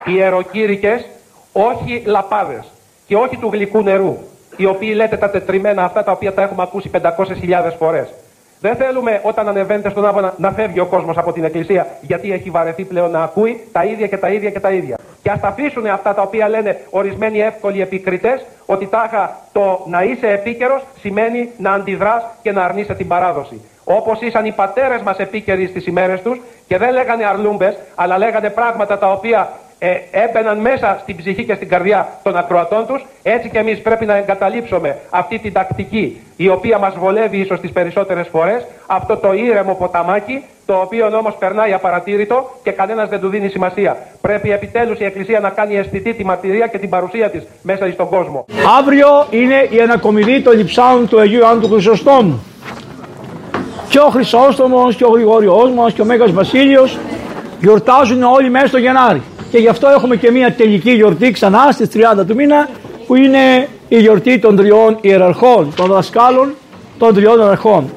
Ιεροκήρυκες, όχι λαπάδες και όχι του γλυκού νερού, οι οποίοι λέτε τα τετριμμένα αυτά τα οποία τα έχουμε ακούσει 500.000 φορές. Δεν θέλουμε όταν ανεβαίνετε στον Άββονα να φεύγει ο κόσμος από την Εκκλησία, γιατί έχει βαρεθεί πλέον να ακούει τα ίδια και τα ίδια και τα ίδια. Και ας τα αφήσουν αυτά τα οποία λένε ορισμένοι εύκολοι επικριτές, ότι τάχα το να είσαι επίκαιρος σημαίνει να αντιδράς και να αρνείσαι την παράδοση. Όπως ήσαν οι πατέρες μας επίκαιροι στις ημέρες τους και δεν λέγανε αρλούμπες, αλλά λέγανε πράγματα τα οποία έμπαιναν μέσα στην ψυχή και στην καρδιά των ακροατών τους, έτσι και εμείς πρέπει να εγκαταλείψουμε αυτή την τακτική, η οποία μας βολεύει ίσως τις περισσότερες φορές, αυτό το ήρεμο ποταμάκι, το οποίο όμως περνάει απαρατήρητο και κανένας δεν του δίνει σημασία. Πρέπει επιτέλους η Εκκλησία να κάνει αισθητή τη μαρτυρία και την παρουσία της μέσα στον κόσμο. Αύριο είναι η ανακομιδή των λειψάνων του Αγίου Ιωάννου του Χρυσοστόμου. Και ο Χρυσόστομος και ο Γρηγόριός μας και ο Μέγας Βασίλειος γιορτάζουν όλοι μέσα στο Γενάρη. Και γι' αυτό έχουμε και μια τελική γιορτή ξανά στις 30 του μήνα, που είναι η γιορτή των τριών ιεραρχών, των δασκάλων των τριών ιεραρχών.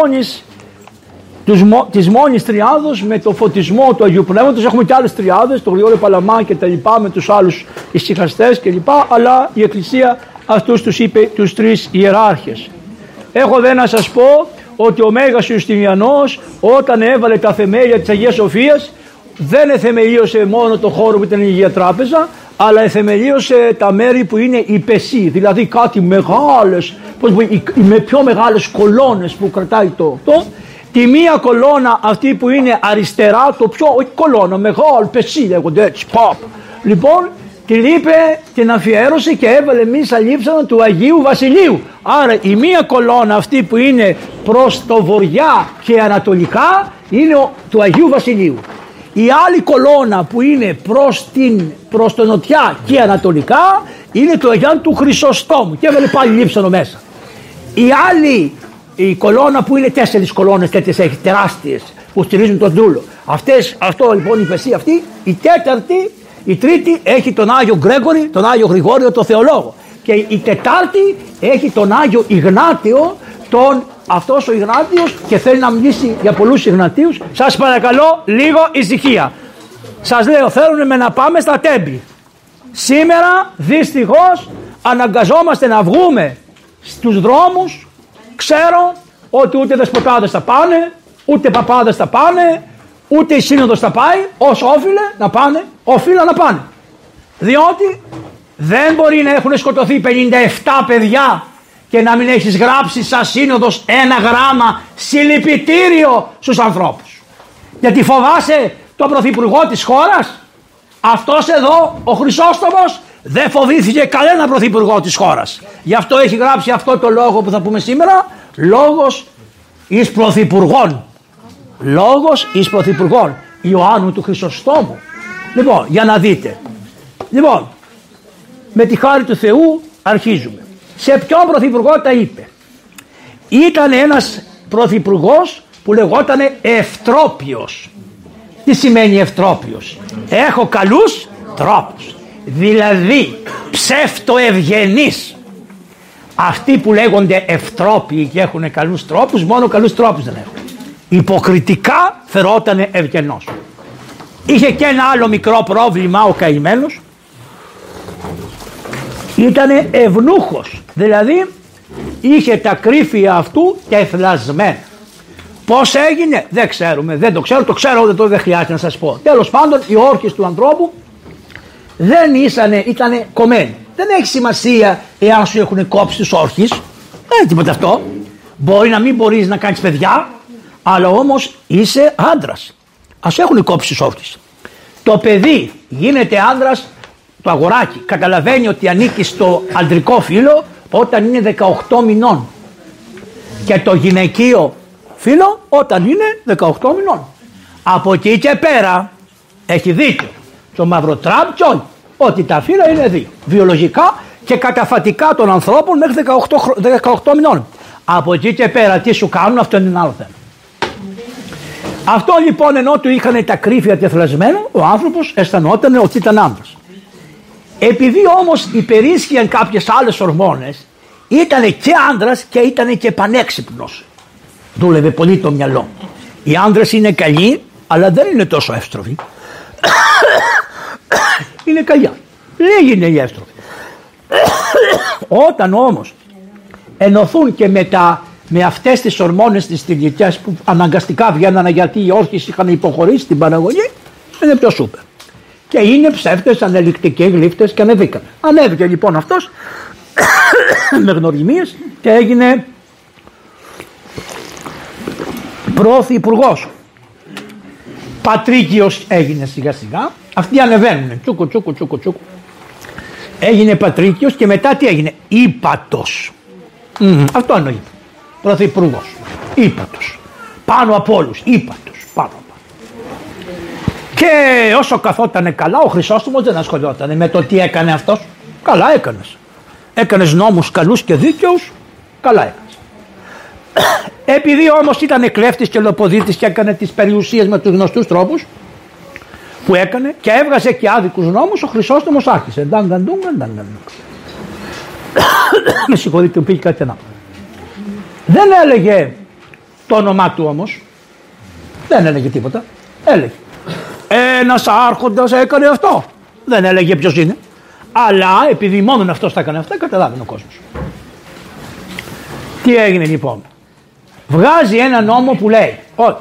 Της μόνης τριάδος με το φωτισμό του Αγίου Πνεύματος. Έχουμε και άλλες τριάδες, τον Γρηγόριο Παλαμά και τα λοιπά, με τους άλλους ησυχαστές και λοιπά, αλλά η Εκκλησία αυτούς τους είπε τους τρεις ιεράρχες. Έχω δε να σας πω ότι ο Μέγας Ιουστινιανός, όταν έβαλε τα θεμέλια της Αγίας Σοφίας, δεν εθεμελίωσε μόνο το χώρο που ήταν η Αγία Τράπεζα, αλλά εθεμελίωσε τα μέρη που είναι η Πεσή, δηλαδή κάτι μεγάλες, με πιο μεγάλες κολόνες που κρατάει τη μία κολόνα αυτή που είναι αριστερά, το πιο, όχι κολόνα, μεγάλη Πεσή λέγονται έτσι, λοιπόν, την είπε, την αφιέρωσε και έβαλε μίσα λείψανα του Αγίου Βασιλείου. Άρα η μία κολόνα αυτή που είναι προς το βορειά και ανατολικά είναι του Αγίου Βασιλείου. Η άλλη κολόνα που είναι προς το νοτιά και ανατολικά είναι του Αγίου του Χρυσοστόμου και έβαλε πάλι λείψανο μέσα. Η κολόνα που είναι 4 κολόνες τέτοιες έχει, τεράστιες, που στηρίζουν τον δούλο. Αυτό λοιπόν η Πεσή αυτή, η τρίτη έχει τον Άγιο Γκρέγορη, τον Άγιο Γρηγόριο, τον Θεολόγο. Και η τετάρτη έχει τον Άγιο Ιγνάτιο, αυτός ο Ιγνάτιος, και θέλει να μιλήσει για πολλούς Ιγνατίους. Σας παρακαλώ λίγο ησυχία. Σας λέω, θέλουν να πάμε στα τέμπη. Σήμερα δυστυχώς αναγκαζόμαστε να βγούμε στους δρόμους. Ξέρω ότι ούτε δεσποτάδες θα πάνε, ούτε παπάδες θα πάνε, ούτε η σύνοδος θα πάει, όσο όφιλε να πάνε. Διότι δεν μπορεί να έχουν σκοτωθεί 57 παιδιά και να μην έχεις γράψει σαν σύνοδος 1 γράμμα συλληπιτήριο στους ανθρώπους. Γιατί φοβάσαι τον πρωθυπουργό της χώρας? Αυτός εδώ, ο Χρυσόστομος, δεν φοβήθηκε κανένα πρωθυπουργό της χώρας. Γι' αυτό έχει γράψει αυτό το λόγο που θα πούμε σήμερα, λόγος εις πρωθυπουργών. Λόγος εις πρωθυπουργών Ιωάννου του Χρυσοστόμου. Λοιπόν, για να δείτε. Λοιπόν, με τη χάρη του Θεού αρχίζουμε. Σε ποιον πρωθυπουργό τα είπε? Ήταν ένας πρωθυπουργός που λεγότανε Ευτρόπιος. Τι σημαίνει Ευτρόπιος? Έχω καλούς τρόπους. Δηλαδή ψεύτοευγενείς. Αυτοί που λέγονται Ευτρόπιοι και έχουν καλούς τρόπους, μόνο καλούς τρόπους δεν έχουν. Υποκριτικά φερότανε ευγενός. Είχε και ένα άλλο μικρό πρόβλημα ο καημένος. Ήτανε ευνούχος. Δηλαδή είχε τα κρύφια αυτού τεφλασμένα. Πώς έγινε δεν ξέρουμε, δεν το ξέρω, το ξέρω δεν χρειάζεται να σας πω. Τέλος πάντων οι όρκες του ανθρώπου δεν ήτανε κομμένοι. Δεν έχει σημασία εάν σου έχουν κόψει τους όρκες, δεν είναι τίποτα αυτό. Μπορεί να μην μπορείς να κάνεις παιδιά, αλλά όμως είσαι άντρας. Ας έχουν κόψει τους όρκες. Το παιδί γίνεται άντρας, το αγοράκι καταλαβαίνει ότι ανήκει στο ανδρικό φύλο όταν είναι 18 μηνών. Και το γυναικείο φύλο όταν είναι 18 μηνών. Από εκεί και πέρα έχει δίκιο το Μαυροτράμπ και όλοι, ότι τα φύλλα είναι δύο. Βιολογικά και καταφατικά των ανθρώπων μέχρι 18 μηνών. Από εκεί και πέρα τι σου κάνουν, αυτό είναι ένα άλλο θέμα. Αυτό λοιπόν, ενώ του είχαν τα κρύφια τεθλασμένα, ο άνθρωπος αισθανόταν ότι ήταν άντρας. Επειδή όμως υπερίσχυαν κάποιες άλλες ορμόνες, ήταν και άντρας και ήταν και πανέξυπνος. Δούλευε πολύ το μυαλό. Οι άντρες είναι καλοί, αλλά δεν είναι τόσο εύστροφοι. είναι καλιά. Λίγοι είναι οι εύστροφοι. Όταν όμως ενωθούν και με αυτές τις ορμόνες τις θηλυκές που αναγκαστικά βγαίνανε γιατί οι όρχες είχαν υποχωρήσει την παραγωγή, είναι πιο σούπερ. Και είναι ψεύτες, ανελικτικοί, γλύφτες και ανεβήκανε. Ανέβηκε λοιπόν αυτός με γνωριμίες και έγινε πρωθυπουργός. Πατρίκιος έγινε σιγά σιγά. Αυτοί ανεβαίνουνε. Τσούκου. Έγινε πατρίκιος και μετά τι έγινε? Ύπατος. Αυτό εννοεί. Πρωθυπουργός. Ύπατος. Πάνω από όλους. Ύπατος. Πάνω. Και όσο καθότανε καλά, ο Χρυσόστομος δεν ασχολιότανε με το τι έκανε αυτός. Καλά έκανες. Έκανες νόμους καλούς και δίκαιους. Καλά έκανες. Επειδή όμως ήταν κλέφτης και λοποδίτης και έκανε τις περιουσίες με τους γνωστούς τρόπους που έκανε και έβγαζε και άδικους νόμους, ο Χρυσόστομος άρχισε. Με συγχωρείτε, του πήγε κάτι να. Δεν έλεγε το όνομά του όμως. Δεν έλεγε τίποτα. Έλεγε ένας άρχοντας έκανε αυτό. Δεν έλεγε ποιος είναι. Αλλά επειδή μόνον αυτός τα έκανε αυτά, καταλάβαινε ο κόσμος. Τι έγινε λοιπόν? Βγάζει ένα νόμο που λέει ότι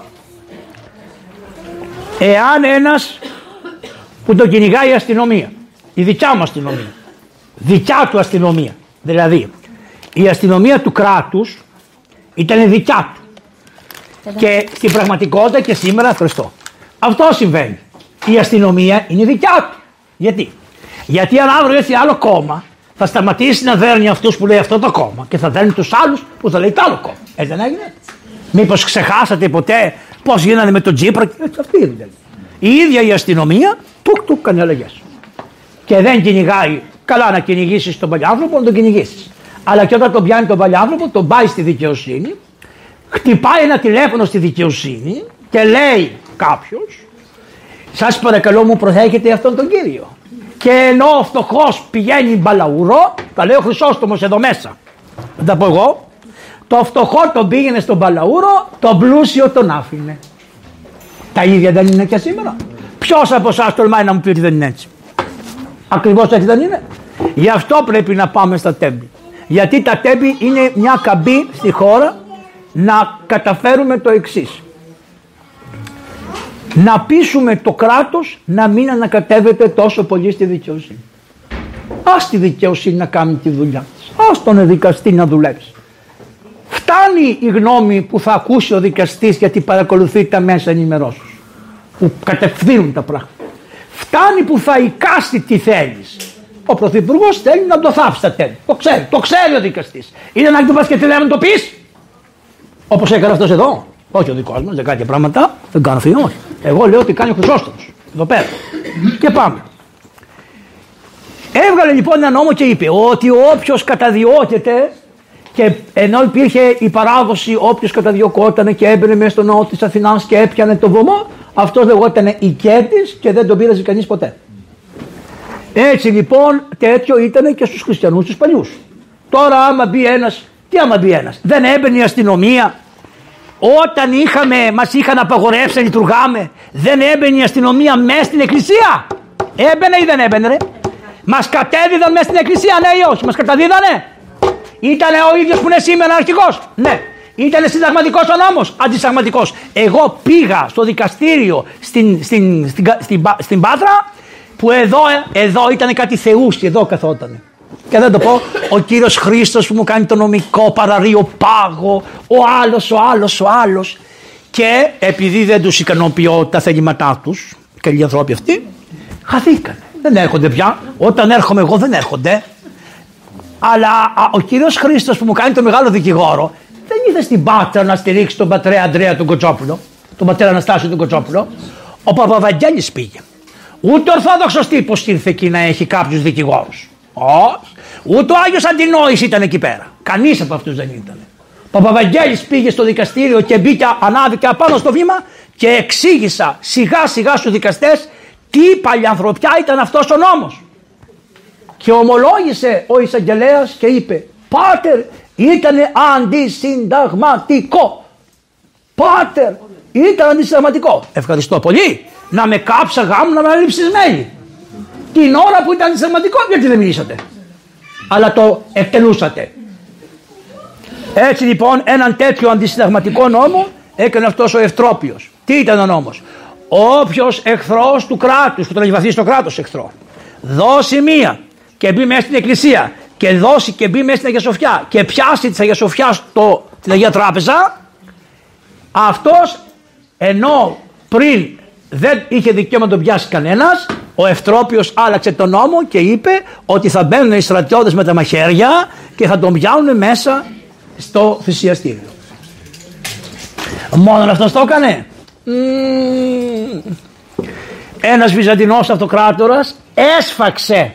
εάν ένας που τον κυνηγάει η αστυνομία, η δικιά μου αστυνομία, δικιά του αστυνομία, δηλαδή η αστυνομία του κράτους ήταν δικιά του και στην πραγματικότητα και σήμερα Χριστό. Αυτό συμβαίνει. Η αστυνομία είναι δικιά του. Γιατί αν αύριο έρθει άλλο κόμμα, θα σταματήσει να δέρνει αυτούς που λέει αυτό το κόμμα και θα δέρνει τους άλλους που θα λέει το άλλο κόμμα. Έτσι δεν έγινε? Μήπως ξεχάσατε ποτέ πώς γίνανε με τον Τσίπρα? Αυτή είναι. Η ίδια η αστυνομία τουκ κάνει αλλαγές. Και δεν κυνηγάει. Καλά να κυνηγήσεις τον παλιάνθρωπο, να τον κυνηγήσεις. Αλλά και όταν τον πιάνει τον παλιάνθρωπο, τον πάει στη δικαιοσύνη, χτυπάει ένα τηλέφωνο στη δικαιοσύνη και λέει κάποιος, σας παρακαλώ μου προθέχετε αυτόν τον κύριο. Και ενώ ο φτωχός πηγαίνει μπαλαούρο, τα λέει ο Χρυσόστομος εδώ μέσα, δεν τα πω εγώ, το φτωχό τον πήγαινε στον μπαλαούρο, τον πλούσιο τον άφηνε. Τα ίδια δεν είναι και σήμερα? Ποιος από εσάς τολμάει να μου πει ότι δεν είναι έτσι? Ακριβώς έτσι δεν είναι? Γι' αυτό πρέπει να πάμε στα τέμπη. Γιατί τα τέμπη είναι μια καμπή στη χώρα να καταφέρουμε το εξής. Να πείσουμε το κράτος να μην ανακατεύεται τόσο πολύ στη δικαιοσύνη. Ας τη δικαιοσύνη να κάνει τη δουλειά της. Ας τον δικαστή να δουλέψει. Φτάνει η γνώμη που θα ακούσει ο δικαστής γιατί παρακολουθεί τα μέσα ενημερώσεως που κατευθύνουν τα πράγματα. Φτάνει που θα εικάσει τι θέλεις. Ο πρωθυπουργός θέλει να το θάψει τα τέλη. Το ξέρει ο δικαστής. Είναι να του πας και τι λέμε να το πεις. Όπως έκανε αυτός εδώ. Όχι ο δικός μας, δεν κάνει πράγματα. Δεν κάνω φύγει, όχι. Εγώ λέω ότι κάνει ο Χρυσόστομος. Εδώ πέρα. Και πάμε. Έβγαλε λοιπόν ένα νόμο και είπε ότι όποιος καταδιώκεται, και ενώ υπήρχε η παράδοση όποιος καταδιωκόταν και έμπαινε μέσα στο ναό της Αθηνάς και έπιανε το βωμό, αυτός λεγόταν οικέτης και δεν τον πήραζε κανείς ποτέ. Έτσι λοιπόν τέτοιο ήταν και στους χριστιανούς τους παλιούς. Τώρα άμα μπει ένας, τι άμα μπει ένας? Δεν έμπαινε η αστυνομία? Όταν μας είχαν απαγορεύσει να λειτουργάμε, δεν έμπαινε η αστυνομία μέσα στην εκκλησία? Έμπαινε ή δεν έμπαινε ρε? Μας κατέδιδαν μέσα στην εκκλησία, ναι ή όχι? Μας καταδίδανε? Ήτανε ο ίδιος που είναι σήμερα αρχηγός? Ναι. Ήτανε συνταγματικός ο νόμος? Αντισυνταγματικός. Εγώ πήγα στο δικαστήριο στην Πάτρα που εδώ ήταν κάτι θεούσι, εδώ καθότανε. Και δεν το πω, ο κύριος Χρήστος που μου κάνει το νομικό παραρείο πάγο, ο άλλος. Και επειδή δεν τους ικανοποιώ τα θελήματά τους και οι ανθρώποι αυτοί, χαθήκανε. Δεν έρχονται πια. Όταν έρχομαι εγώ δεν έρχονται. Αλλά ο κύριος Χρήστος που μου κάνει το μεγάλο δικηγόρο δεν ήρθε στην Πάτρα να στηρίξει τον πατρέα Ανδρέα τον Κοτσόπουλο, τον πατέρα Αναστάσιο τον Κοτσόπουλο. Ο Παπαβαγγέλης πήγε. Ούτε ορθόδοξος τύπος ήρθε εκεί να έχει κάποιους δικηγόρους. Όχι. Ούτε ο Άγιος Αντινόης ήταν εκεί πέρα. Κανείς από αυτούς δεν ήταν. Ο Παπαβαγγέλης πήγε στο δικαστήριο και μπήκε, ανάβηκε απάνω στο βήμα και εξήγησα σιγά σιγά στους δικαστές τι παλιανθρωπιά ήταν αυτός ο νόμος. Και ομολόγησε ο εισαγγελέας και είπε, πάτερ, ήταν αντισυνταγματικό. Πάτερ, ήταν αντισυνταγματικό. Ευχαριστώ πολύ. Να με κάψα γάμου, να με λείψεις μέλη. Την ώρα που ήταν αντισυνταγματικό, γιατί δεν μιλήσατε, αλλά το εκτελούσατε. Έτσι λοιπόν έναν τέτοιο αντισυνταγματικό νόμο έκανε αυτός ο Ευτρόπιος. Τι ήταν ο νόμος? Όποιος εχθρός του κράτους, που τον έχει βαθίσει το κράτος εχθρό, δώσει μία και μπει μέσα στην εκκλησία και δώσει και μπει μέσα στην Αγία Σοφιά και πιάσει της Αγίας Σοφιάς την Αγία Τράπεζα, αυτός, ενώ πριν δεν είχε δικαίωμα να τον πιάσει κανένας, ο Ευτρόπιος άλλαξε τον νόμο και είπε ότι θα μπαίνουν οι στρατιώτες με τα μαχαίρια και θα τον πιάνουν μέσα στο θυσιαστήριο. Μόνον αυτός το έκανε? Ένας Βυζαντινός αυτοκράτορας έσφαξε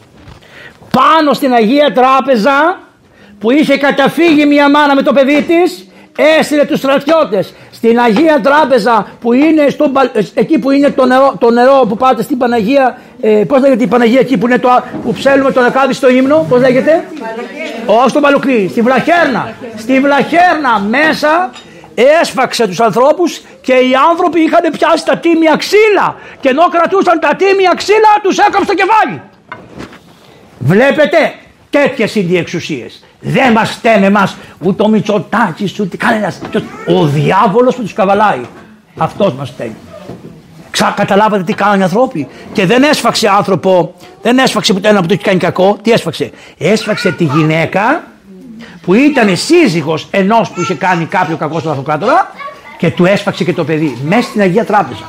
πάνω στην Αγία Τράπεζα που είχε καταφύγει μια μάνα με το παιδί της, έστειλε τους στρατιώτες στην Αγία Τράπεζα που είναι εκεί που είναι το νερό που πάτε στην Παναγία, πώς λέγεται η Παναγία εκεί που, είναι που ψέλνουμε το νεκάδι στο ύμνο, πώς λέγεται? Όχι στο Παλουκλή, στη Βλαχέρνα. Στη Βλαχέρνα μέσα έσφαξε τους ανθρώπους και οι άνθρωποι είχαν πιάσει τα τίμια ξύλα και ενώ κρατούσαν τα τίμια ξύλα τους έκαψε το κεφάλι. Βλέπετε, τέτοιες είναι οι εξουσίες. Δεν μας φταίνε εμάς ούτε ο Μητσοτάκης ούτε κανένας. Ο διάβολος που τους καβαλάει, αυτός μας φταίνει. Καταλάβατε τι κάνουν οι άνθρωποι? Και δεν έσφαξε άνθρωπο, δεν έσφαξε ένα που του έχει κάνει κακό. Τι έσφαξε? Έσφαξε τη γυναίκα που ήταν σύζυγος ενός που είχε κάνει κάποιο κακό στον αυτοκράτορα και του έσφαξε και το παιδί μέσα στην Αγία Τράπεζα.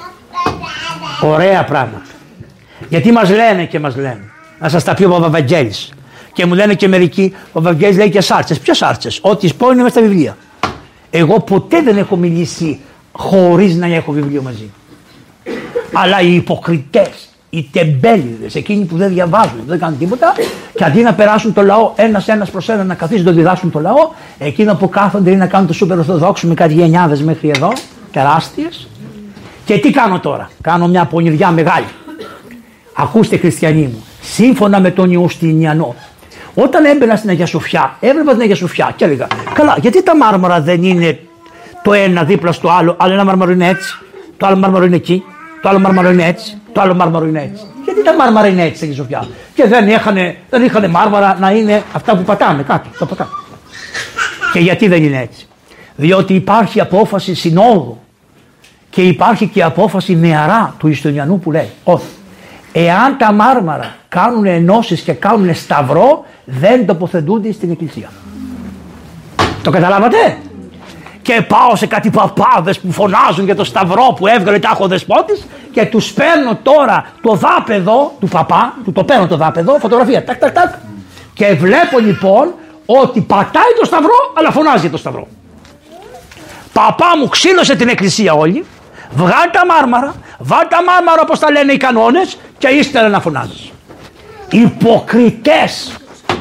Ωραία πράγματα. Γιατί μας λένε και μας λένε, να σας τα πει ο Παπαβαγγέλης, και μου λένε και μερικοί, ο Παπαβαγγέλης λέει και σάρτσες. Ποιες σάρτσες? Ό,τι σπώ είναι μέσα στα βιβλία. Εγώ ποτέ δεν έχω μιλήσει χωρίς να έχω βιβλίο μαζί. Αλλά οι υποκριτές, οι τεμπέληδες, εκείνοι που δεν διαβάζουν, δεν κάνουν τίποτα, και αντί να περάσουν το λαό ένας προς ένα να καθίσουν να το διδάσκουν το λαό, εκείνο που κάθονται είναι να κάνουν το σούπερ ορθοδόξο με κάτι γενιάδες μέχρι εδώ, τεράστιες. Και τι κάνω τώρα? Κάνω μια πονηριά μεγάλη. Ακούστε χριστιανοί μου, σύμφωνα με τον Ιουστινιανό, όταν έμπαινα στην Αγία Σοφιά, έβλεπα την Αγία Σοφιά και έλεγα, καλά, γιατί τα μάρμαρα δεν είναι το ένα δίπλα στο άλλο, αλλά ένα μάρμαρο είναι έτσι, το άλλο μάρμαρο είναι εκεί, το άλλο μάρμαρο είναι έτσι, το άλλο μάρμαρο είναι έτσι? Γιατί τα μάρμαρα είναι έτσι στην Αγία Σοφιά και δεν είχαν μάρμαρα να είναι αυτά που πατάμε κάτω, τα πατάμε? Και γιατί δεν είναι έτσι? Διότι υπάρχει απόφαση συνόδου και υπάρχει και απόφαση νεαρά του Ιουστινιανού που λέει, όχι, εάν τα μάρμαρα κάνουν ενώσεις και κάνουν σταυρό, δεν τοποθετούνται στην εκκλησία. Το καταλάβατε? Και πάω σε κάτι παπάδες που φωνάζουν για το σταυρό που έβγαλε τάχο δεσπότης και τους παίρνω τώρα το δάπεδο του παπά, του το παίρνω το δάπεδο, φωτογραφία, τάκ τάκ τάκ, και βλέπω λοιπόν ότι πατάει το σταυρό αλλά φωνάζει για το σταυρό. Παπά μου, ξύλωσε την εκκλησία όλη, βγάλει τα μάρμαρα, βάλει τα μάρμαρα όπως τα λένε οι κανόνες και ύστερα να φωνάζεις. Υποκριτές.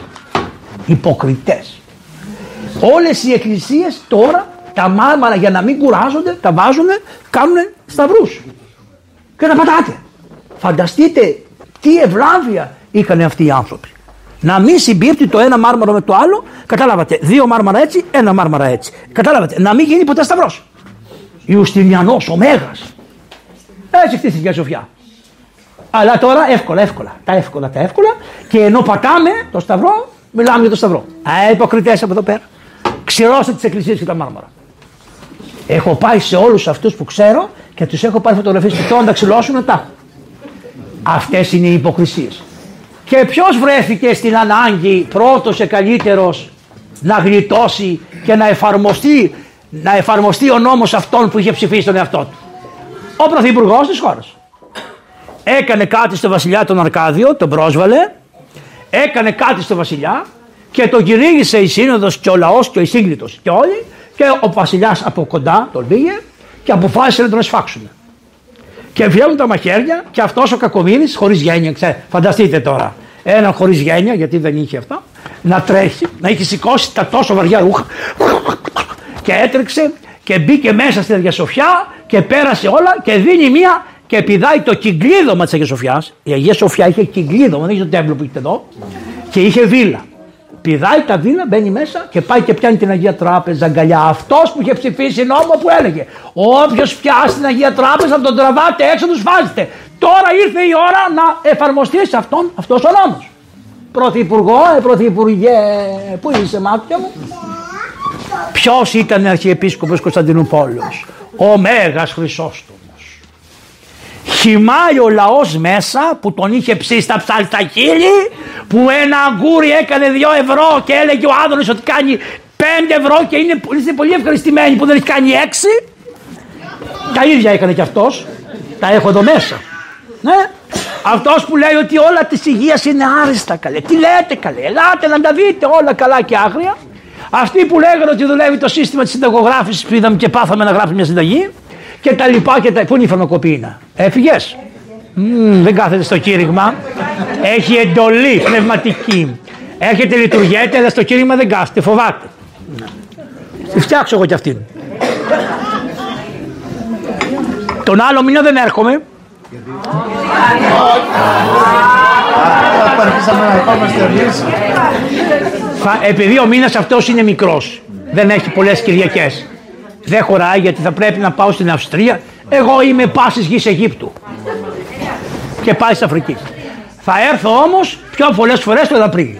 Υποκριτές. Όλες οι εκκλησίες τώρα τα μάρμαρα για να μην κουράζονται τα βάζουν, κάνουν σταυρούς και τα πατάτε. Φανταστείτε τι ευλάβεια είχαν αυτοί οι άνθρωποι. Να μην συμπίπτει το ένα μάρμαρο με το άλλο, κατάλαβατε, δύο μάρμαρα έτσι, ένα μάρμαρα έτσι. Κατάλαβατε, να μην γίνει ποτέ σταυρός. Ιουστινιανός, ο Μέγας. Έτσι χτίστηκε η Αγία Σοφιά. Αλλά τώρα εύκολα, τα εύκολα και ενώ πατάμε το σταυρό, μιλάμε για το σταυρό. Υποκριτές από εδώ πέρα. Ξηρώστε τις εκκλησίες και τα μάρμαρα. Έχω πάει σε όλους αυτούς που ξέρω και τους έχω πάρει φωτογραφίες και θέλω να τα ξυλώσουν τα. Αυτές είναι οι υποκρισίες. Και ποιος βρέθηκε στην ανάγκη πρώτος και καλύτερος να γλιτώσει και να εφαρμοστεί ο νόμος αυτόν που είχε ψηφίσει τον εαυτό του? Ο πρωθυπουργός της χώρας. Έκανε κάτι στο βασιλιά τον Αρκάδιο, τον πρόσβαλε, έκανε κάτι στο βασιλιά και τον κηρύγησε η σύνοδος και ο λαός και ο εισήγγλιτος και όλοι, και ο βασιλιάς από κοντά τον πήγε και αποφάσισε να τον εσφάξουν. Και βγαίνουν τα μαχαίρια και αυτός ο κακομοίρης χωρίς γένεια, φανταστείτε τώρα, έναν χωρίς γένεια, γιατί δεν είχε αυτά, να τρέχει, να έχει σηκώσει τα τόσο βαριά ρούχα και έτρεξε και μπήκε μέσα στην Αγία Σοφιά και πέρασε όλα και δίνει μία και πηδάει το κυκλίδωμα της Αγίας Σοφιάς. Η Αγία Σοφιά είχε κυκλίδωμα, δεν είχε το τέμπλο που έχετε εδώ, και είχε βίλα. πηδάει τα βίνα, μπαίνει μέσα και πάει και πιάνει την Αγία Τράπεζα αγκαλιά. Αυτός που είχε ψηφίσει νόμο που έλεγε όποιος πιάσει την Αγία Τράπεζα τον τραβάτε έξω, του σφάζετε. Τώρα ήρθε η ώρα να εφαρμοστεί σε αυτός ο νόμος. Πρωθυπουργέ, πού είσαι μάτια μου? Ποιος ήταν Αρχιεπίσκοπος Κωνσταντινούπολης? Ο Μέγας Χρυσόστομος. Χυμάει ο λαός μέσα που τον είχε ψήσει στα ψαλταχίλι, που ένα αγκούρι έκανε 2 ευρώ και έλεγε ο Άδωνης ότι κάνει 5 ευρώ και είναι πολύ ευχαριστημένοι που δεν έχει κάνει 6. Τα ίδια έκανε και αυτός. Τα έχω εδώ μέσα. Ναι. Αυτός που λέει ότι όλα της υγείας είναι άριστα, καλέ. Τι λέτε, καλέ? Ελάτε να τα δείτε όλα καλά και άγρια. Αυτοί που λέγανε ότι δουλεύει το σύστημα της συνταγογράφησης που είδαμε και πάθαμε να γράψουμε μια συνταγή και τα λοιπά και τα... Πού είναι η φαρμακοποιήνα? Έφυγες? Δεν κάθεται στο κήρυγμα. Έχει εντολή πνευματική. Έχετε λειτουργιέται, αλλά στο κήρυγμα δεν κάθεται, φοβάται. Τη φτιάξω εγώ κι αυτήν. Τον άλλο μήνα δεν έρχομαι. Επειδή ο μήνας αυτός είναι μικρός, δεν έχει πολλές Κυριακές, δεν χωράει γιατί θα πρέπει να πάω στην Αυστρία. Εγώ είμαι πάσης γης Αιγύπτου και πάει στην Αφρική. Θα έρθω όμως πιο πολλές φορές το Απρίλιο.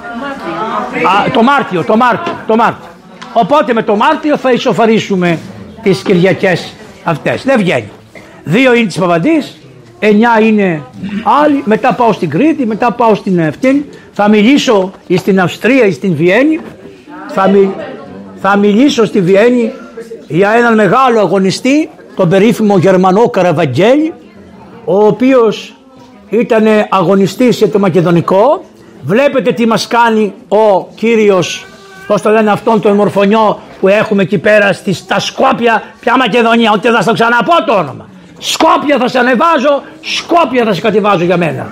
Το Μάρτιο. Οπότε με το Μάρτιο θα ισοφαρίσουμε τις Κυριακές αυτές. Δεν βγαίνει. 2 είναι της Παπαντής, 9 είναι άλλοι, μετά πάω στην Κρήτη, μετά πάω στην Ευτήν, θα μιλήσω στην Αυστρία ή στην Βιέννη, θα μιλήσω στη Βιέννη για έναν μεγάλο αγωνιστή, τον περίφημο Γερμανό Καραβαγγέλη, ο οποίος ήταν αγωνιστής για το Μακεδονικό. Βλέπετε τι μας κάνει ο κύριος, πώς το λένε αυτόν τον μορφωνιό που έχουμε εκεί πέρα στα Σκόπια. Ποια Μακεδονία? Ότι θα στο ξαναπώ το όνομα. Σκόπια θα σε ανεβάζω, Σκόπια θα σε κατεβάζω για μένα.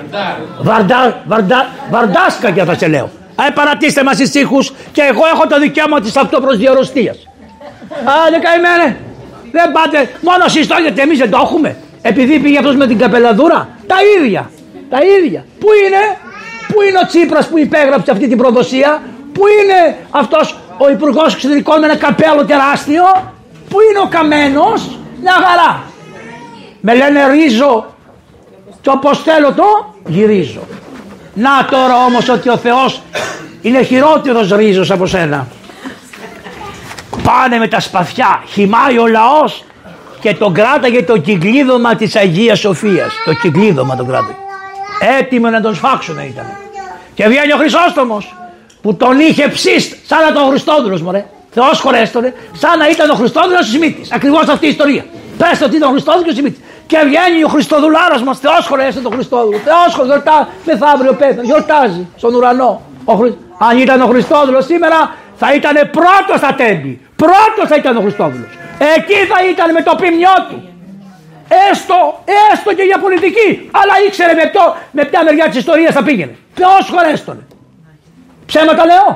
Βαρντάσκακια θα σε λέω. Παρατήστε μας οι Σύχους και εγώ έχω το δικαίωμα της αυτοπροσδιορωστίας. Άντε καημένε. Δεν πάτε, μόνο εσείς το έχετε, εμείς δεν το έχουμε. Επειδή πήγε αυτός με την καπελαδούρα. Τα ίδια. Πού είναι ο Τσίπρας που υπέγραψε αυτή την προδοσία? Πού είναι αυτός ο υπουργός εξωτερικών με ένα καπέλο τεράστιο? Πού είναι ο Καμένος? Μια χαρά. Με λένε ρίζο και όπως θέλω το γυρίζω. Να τώρα όμως ότι ο Θεός είναι χειρότερος ρίζος από σένα. Πάνε με τα σπαθιά, χυμάει ο λαός και τον κράταγε το κυκλίδωμα της Αγίας Σοφίας. Το κυκλίδωμα τον κράταγε. Έτοιμο να τον σφάξουν ήταν. Και βγαίνει ο Χρυσόστομος που τον είχε ψήσει σαν να τον Χριστόδουλος, μωρέ. Θεός χωρέστονε, σαν να ήταν ο Χριστόδουλος ο Σιμίτης. Ακριβώς αυτή η ιστορία. Πες ότι ήταν ο Χριστόδουλος ο Σιμίτης. Και βγαίνει ο Χριστοδουλάρος μας, Θεός χωρέστον τον Χριστόδουλο. Θεός χωρέστον, μεθαύριο πέθανε, γιορτάζει στον ουρανό. Αν ήταν ο Χριστόδουλος σήμερα θα ήταν πρώτος στα τέμπη. Πρώτος θα ήταν ο Χριστόδουλος. Εκεί θα ήταν με το ποιμνιό του. Έστω και για πολιτική. Αλλά ήξερε με ποια μεριά της ιστορίας θα πήγαινε. Θεός χωρέστον. Ψέματα λέω?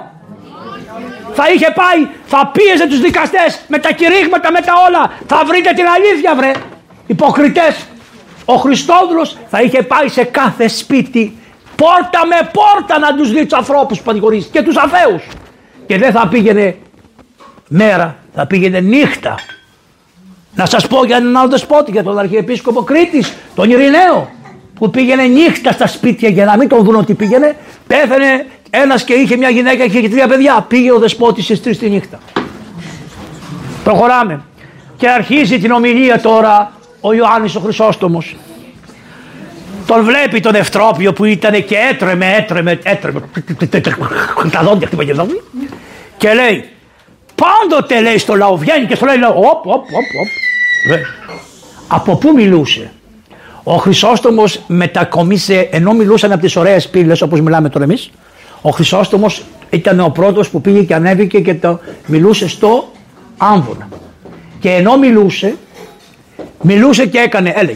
Θα είχε πάει, θα πίεζε τους δικαστές με τα κηρύγματα, με τα όλα. Θα βρείτε την αλήθεια, βρε. Υποκριτές. Ο Χριστόδουλος θα είχε πάει σε κάθε σπίτι, πόρτα με πόρτα, να τους δει τους ανθρώπους που πατηγορείς και τους αθέους. Και δεν θα πήγαινε μέρα, θα πήγαινε νύχτα. Να σας πω για έναν άλλο δεσπότη, για τον Αρχιεπίσκοπο Κρήτης, τον Ειρηναίο, που πήγαινε νύχτα στα σπίτια για να μην τον δουν ότι πήγαινε. Πέθανε ένας και είχε μια γυναίκα και είχε 3 παιδιά. Πήγε ο δεσπότης στις 3 τη νύχτα. Προχωράμε. Και αρχίζει την ομιλία τώρα ο Ιωάννης ο Χρυσόστομος. Τον βλέπει τον Ευτρόπιο που ήταν και έτρεμε τα δόντια χτύπαγε εδώ και λέει, πάντοτε λέει στο λαό, βγαίνει και στο λέει από πού μιλούσε? Ο Χρυσόστομος μετακομίσε, ενώ μιλούσαν από τις ωραίες πύλες όπως μιλάμε τώρα εμείς, ο Χρυσόστομος ήταν ο πρώτος που πήγε και ανέβηκε και το μιλούσε στο Άμβονα. Και ενώ μιλούσε και έλεγε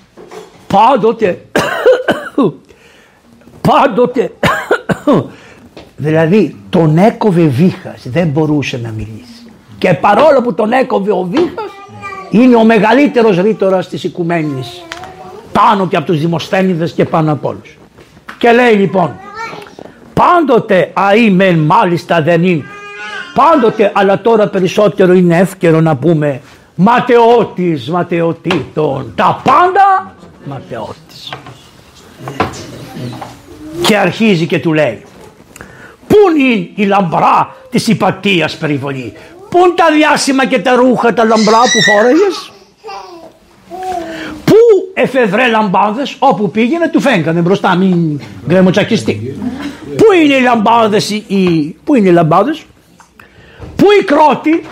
πάντοτε δηλαδή τον έκοβε βήχας, δεν μπορούσε να μιλήσει. Και παρόλο που τον έκοβε ο βήχας, είναι ο μεγαλύτερος ρήτορας της οικουμένης, πάνω και από τους Δημοσθένηδες και πάνω από όλους. Και λέει λοιπόν, Πάντοτε αήμεν μάλιστα δεν είναι. Πάντοτε, αλλά τώρα περισσότερο είναι εύκαιρο να πούμε ματαιώτης ματαιωτήτων. Τα πάντα ματαιώτης. Και αρχίζει και του λέει, πού είναι η λαμπρά της υπατίας περιβολή, πού είναι τα διάσημα και τα ρούχα τα λαμπρά που φόρεγες, πού εφευρέ λαμπάδες, όπου πήγαινε του φέγγανε μπροστά, μην γκρεμοτσακιστεί. Πού είναι οι λαμπάδες, πού είναι οι λαμπάδες, πού οι κρότοι,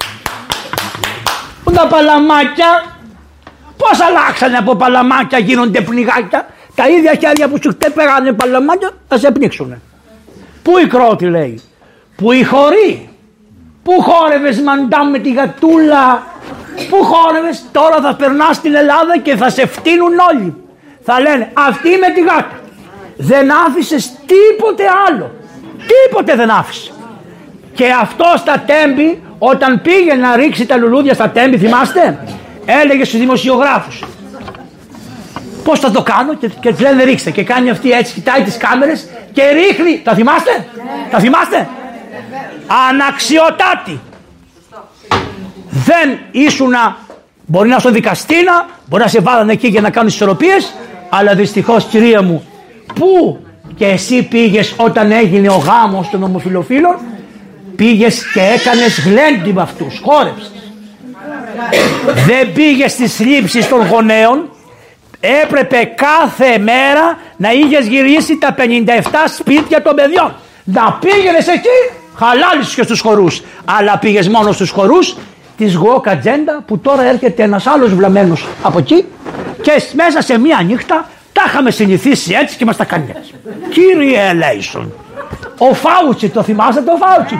πού τα παλαμάκια, πώς αλλάξανε από παλαμάκια γίνονται πνιγάκια, τα ίδια χέρια που σου χτέπερανε παλαμάκια θα σε πνίξουνε. Πού οι κρότοι λέει, πού οι χωροί, πού χόρευες μαντά με τη γατούλα, πού χόρευες, τώρα θα περνάς στην Ελλάδα και θα σε φτύνουν όλοι. Θα λένε αυτή με τη γάτα. Δεν άφησες τίποτε άλλο. Τίποτε δεν άφησε. Και αυτό στα Τέμπη, όταν πήγε να ρίξει τα λουλούδια στα Τέμπη, θυμάστε, έλεγε στους δημοσιογράφους, πώς θα το κάνω, και τους λένε ρίξτε, και κάνει αυτή έτσι, κοιτάει τις κάμερες και ρίχνει. Τα θυμάστε, τα θυμάστε. Αναξιοτάτη. Δεν ήσουνα, μπορεί να στον δικαστήνα, μπορεί να σε βάλανε εκεί για να κάνουν ισορροπίες, αλλά δυστυχώς κυρία μου, πού και εσύ πήγες όταν έγινε ο γάμος των ομοφυλοφίλων, πήγες και έκανες γλέντι με αυτούς, χόρεψες. Δεν πήγες στις λήψεις των γονέων, έπρεπε κάθε μέρα να είχες γυρίσει τα 57 σπίτια των παιδιών. Να πήγαινες εκεί, χαλάλησες και στους χορούς, αλλά πήγες μόνο στους χορούς της Γουόκ Ατζέντα, που τώρα έρχεται ένας άλλος βλαμμένος από εκεί και μέσα σε μία νύχτα τα είχαμε συνηθίσει έτσι και μας τα κάνει έτσι. Κύριε Ελέησον, ο Φάουτσι, το θυμάστε το Φάουτσι,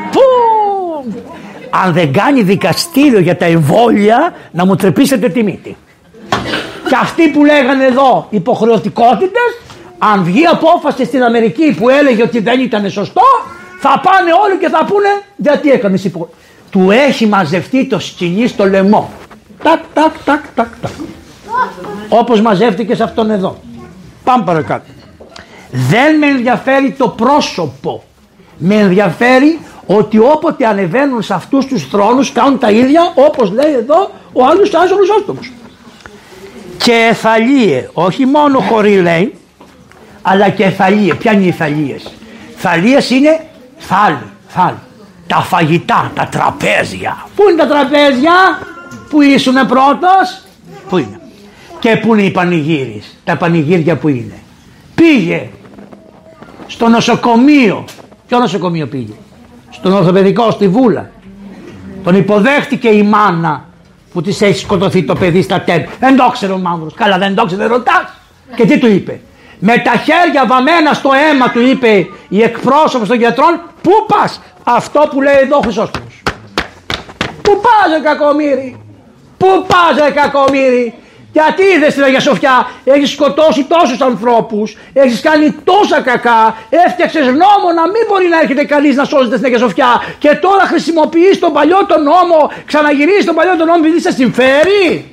αν δεν κάνει δικαστήριο για τα εμβόλια να μου τρεπήσετε τη μύτη. Και αυτοί που λέγανε εδώ υποχρεωτικότητες, αν βγει απόφαση στην Αμερική που έλεγε ότι δεν ήταν σωστό, θα πάνε όλοι και θα πούνε γιατί έκανες υποχρεωτικότητα. Του έχει μαζευτεί το σκηνή στο λαιμό. Τακ, τακ, τακ, τακ, τακ. Όπως μαζεύτηκε σε αυτόν εδώ. Πάμε παρακάτω. Δεν με ενδιαφέρει το πρόσωπο. Με ενδιαφέρει ότι όποτε ανεβαίνουν σε αυτούς τους θρόνους κάνουν τα ίδια, όπως λέει εδώ ο άλλος Άγιος Χρυσόστομος. Και εθαλίε, όχι μόνο χωρί λέει, αλλά και εθαλίε. Ποια είναι οι εθαλίες? Θαλίες είναι θάλι. Τα φαγητά, τα τραπέζια. Πού είναι τα τραπέζια? Που ήσουνε πρώτος? Πού είναι? Και πού είναι οι πανηγύρις? Τα πανηγύρια που είναι? Πήγε στο νοσοκομείο. Ποιο νοσοκομείο πήγε? Στον ορθοπαιδικό, στη Βούλα. Τον υποδέχτηκε η μάνα που της έχει σκοτωθεί το παιδί στα Τέμπη. Δεν το ξέρει ο μαύρος. Καλά, δεν το ξέρει, δεν ρωτάς. Και τι του είπε? Με τα χέρια βαμμένα στο αίμα, του είπε η εκπρόσωπος των γιατρών, πού πας? Αυτό που λέει εδώ ο Χρυσόστομος. Πού πας κακομοίρη? Πού πας κακομοίρη? Γιατί είδες στην Αγία Σοφιά? Έχεις σκοτώσει τόσους ανθρώπους, έχεις κάνει τόσα κακά, έφτιαξες νόμο να μην μπορεί να έρχεται κανείς να σώζεται στην Αγία Σοφιά και τώρα χρησιμοποιείς τον παλιό τον νόμο, ξαναγυρίζεις τον παλιό τον νόμο επειδή σε συμφέρει.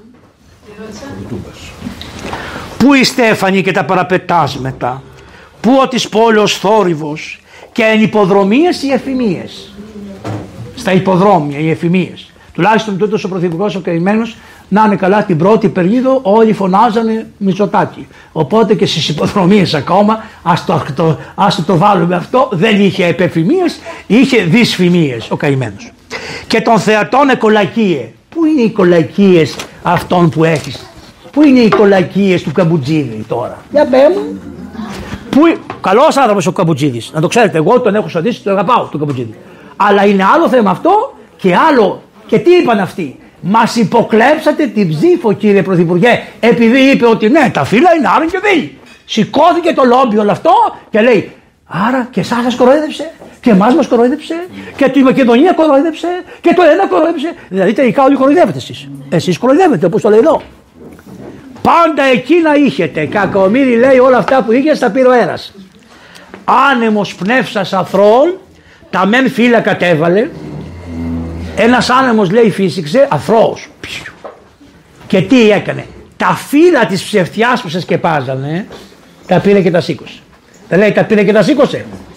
Πού η Στέφανη και τα παραπετάσματα, πού ο της πόλεως θόρυβος και εν υποδρομίες οι εφημίες. Στα υποδρόμια οι εφημίες. Τουλάχιστον τούτος ο πρωθυπουργός ο καημένος, να είναι καλά, την πρώτη περίοδο όλοι φωνάζανε Μητσοτάκη. Οπότε και στις υποδρομίες ακόμα, ας το βάλουμε αυτό, δεν είχε επεφημίες, είχε δυσφημίες ο καημένος. Και των θεατών εκολακίε. Πού είναι οι κολακίες αυτών που έχεις? Πού είναι οι κολακίες του Καμπουτζίδη τώρα? Για πέ μου. Καλός άνθρωπος ο Καμπουτζίδης, να το ξέρετε, εγώ τον έχω σωδήσει, τον αγαπάω τον Καμπουτζίδη. Αλλά είναι άλλο θέμα αυτό και άλλο. Και τι είπαν αυτοί? Μας υποκλέψατε την ψήφο, κύριε Πρωθυπουργέ, επειδή είπε ότι ναι, τα φύλλα είναι άρον και δίλη. Σηκώθηκε το λόμπι όλο αυτό και λέει, άρα και εσάς σας κοροϊδεύσε και εμάς μας κοροϊδεύσε και τη Μακεδονία κοροϊδεύσε και το ένα κοροϊδεύσε. Δηλαδή τελικά όλοι κοροϊδεύετε εσείς. Εσείς κοροϊδεύετε, όπως το λέει εδώ. Πάντα εκεί να είχετε. Κακομοίρη λέει όλα αυτά που είχε τα πήρε ο αέρας. Άνεμος πνεύσας αθρώων, τα μεν φύλλα κατέβαλε. Ένας άνεμος λέει φύσηξε, αθρώος. Και τι έκανε? Τα φύλλα της ψευτιάς που σε σκεπάζανε, τα πήρε και τα σήκωσε. Δεν λέει τα πήρε και τα σήκωσε?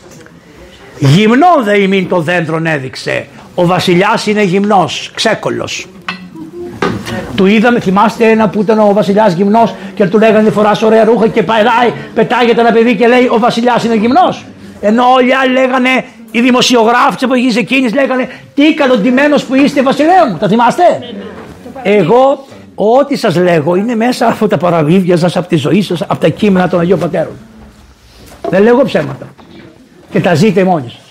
Γυμνό δε ημίν το δέντρον έδειξε. Ο βασιλιάς είναι γυμνός, ξέκολος. Του είδαμε, θυμάστε ένα που ήταν ο βασιλιάς γυμνός και του λέγανε φοράς ωραία ρούχα και πετάγεται ένα παιδί και λέει ο βασιλιάς είναι γυμνός. Ενώ όλοι οι άλλοι λέγανε, οι δημοσιογράφοι της εποχής εκείνης λέγανε τι καλοντημένος που είστε βασιλέα μου. Τα θυμάστε? Εγώ ό,τι σας λέγω είναι μέσα από τα παραβίβια σας, από τη ζωή σας, από τα κείμενα των Αγίων Πατέρων. Δεν λέγω ψέματα. Και τα ζείτε μόνοι σας.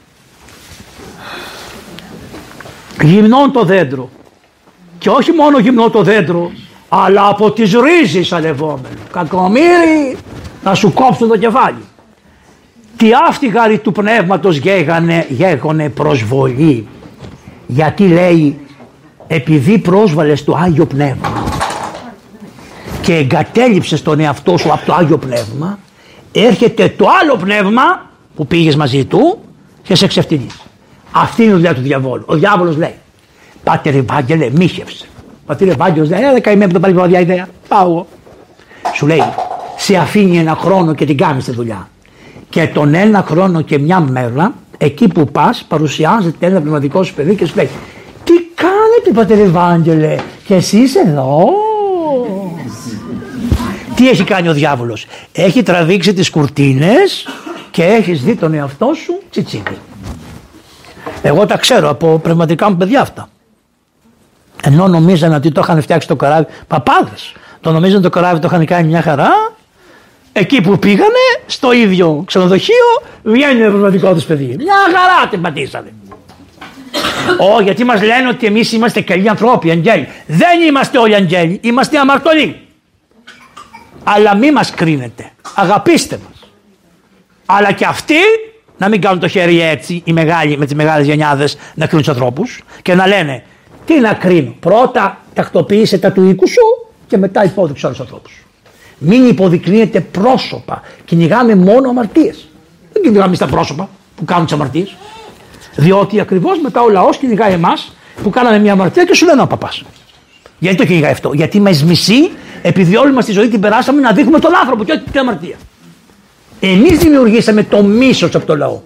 Γυμνών το δέντρο. Και όχι μόνο γυμνό το δέντρο, αλλά από τις ρίζες αλευόμενο. Κακομοίρη να σου κόψουν το κεφάλι. Τι άφτηγαροι του πνεύματος γέγονε προσβολή. Γιατί λέει, επειδή πρόσβαλες το Άγιο Πνεύμα και εγκατέλειψες τον εαυτό σου από το Άγιο Πνεύμα, έρχεται το άλλο πνεύμα που πήγες μαζί του και σε ξεφτυλίζει. Αυτή είναι η δουλειά του διαβόλου. Ο διάβολος λέει, Πάτερ Ευάγγελε, μίχευσε. Πατήρ Ευάγγελος λέει, δεν καημένη που το πάλι βραδιά ιδέα. Πάω. Σου λέει, σε αφήνει ένα χρόνο και την κάνεις τη δουλειά. Και τον ένα χρόνο και μια μέρα, εκεί που πας, παρουσιάζεται ένα πνευματικό σου παιδί και σου λέει, τι κάνετε Πατήρ Ευάγγελε, και εσύ εδώ. Τι έχει κάνει ο διάβολος? Έχει τραβήξει τις κουρτίνες και έχεις δει τον εαυτό σου τσιτσίδι. Εγώ τα ξέρω από πνευματικά μου παιδιά αυτά. Ενώ νομίζανε ότι το είχαν φτιάξει το καράβι, παπάδες, το νομίζανε το καράβι το είχαν κάνει μια χαρά, εκεί που πήγανε, στο ίδιο ξενοδοχείο, βγαίνει ένα πνευματικό τους παιδί. Μια χαρά την πατήσανε. Γιατί μας λένε ότι εμείς είμαστε καλοί ανθρώποι, αγγέλοι. Δεν είμαστε όλοι αγγέλοι, είμαστε αμαρτωλοί. Αλλά μη μας κρίνετε, αγαπήστε μας. Αλλά και αυτοί να μην κάνουν το χέρι έτσι, οι μεγάλοι με τις μεγάλες γενιάδες, να κρίνουν τους ανθρώπους και να λένε τι να κρίνω. Πρώτα τακτοποίησε τα του οίκου σου και μετά υπόδειξε όλους τους ανθρώπους. Μην υποδεικνύετε πρόσωπα. Κυνηγάμε μόνο αμαρτίες. Δεν κυνηγάμε στα πρόσωπα που κάνουν τις αμαρτίες. Διότι ακριβώς μετά ο λαός κυνηγάει εμάς που κάναμε μια αμαρτία και σου λένε ο παπάς. Γιατί το κυνηγάει αυτό? Γιατί μας μισεί, επειδή όλη μας τη ζωή την περάσαμε να δείχνουμε τον άνθρωπο και όχι την αμαρτία. Εμείς δημιουργήσαμε το μίσος από το λαό.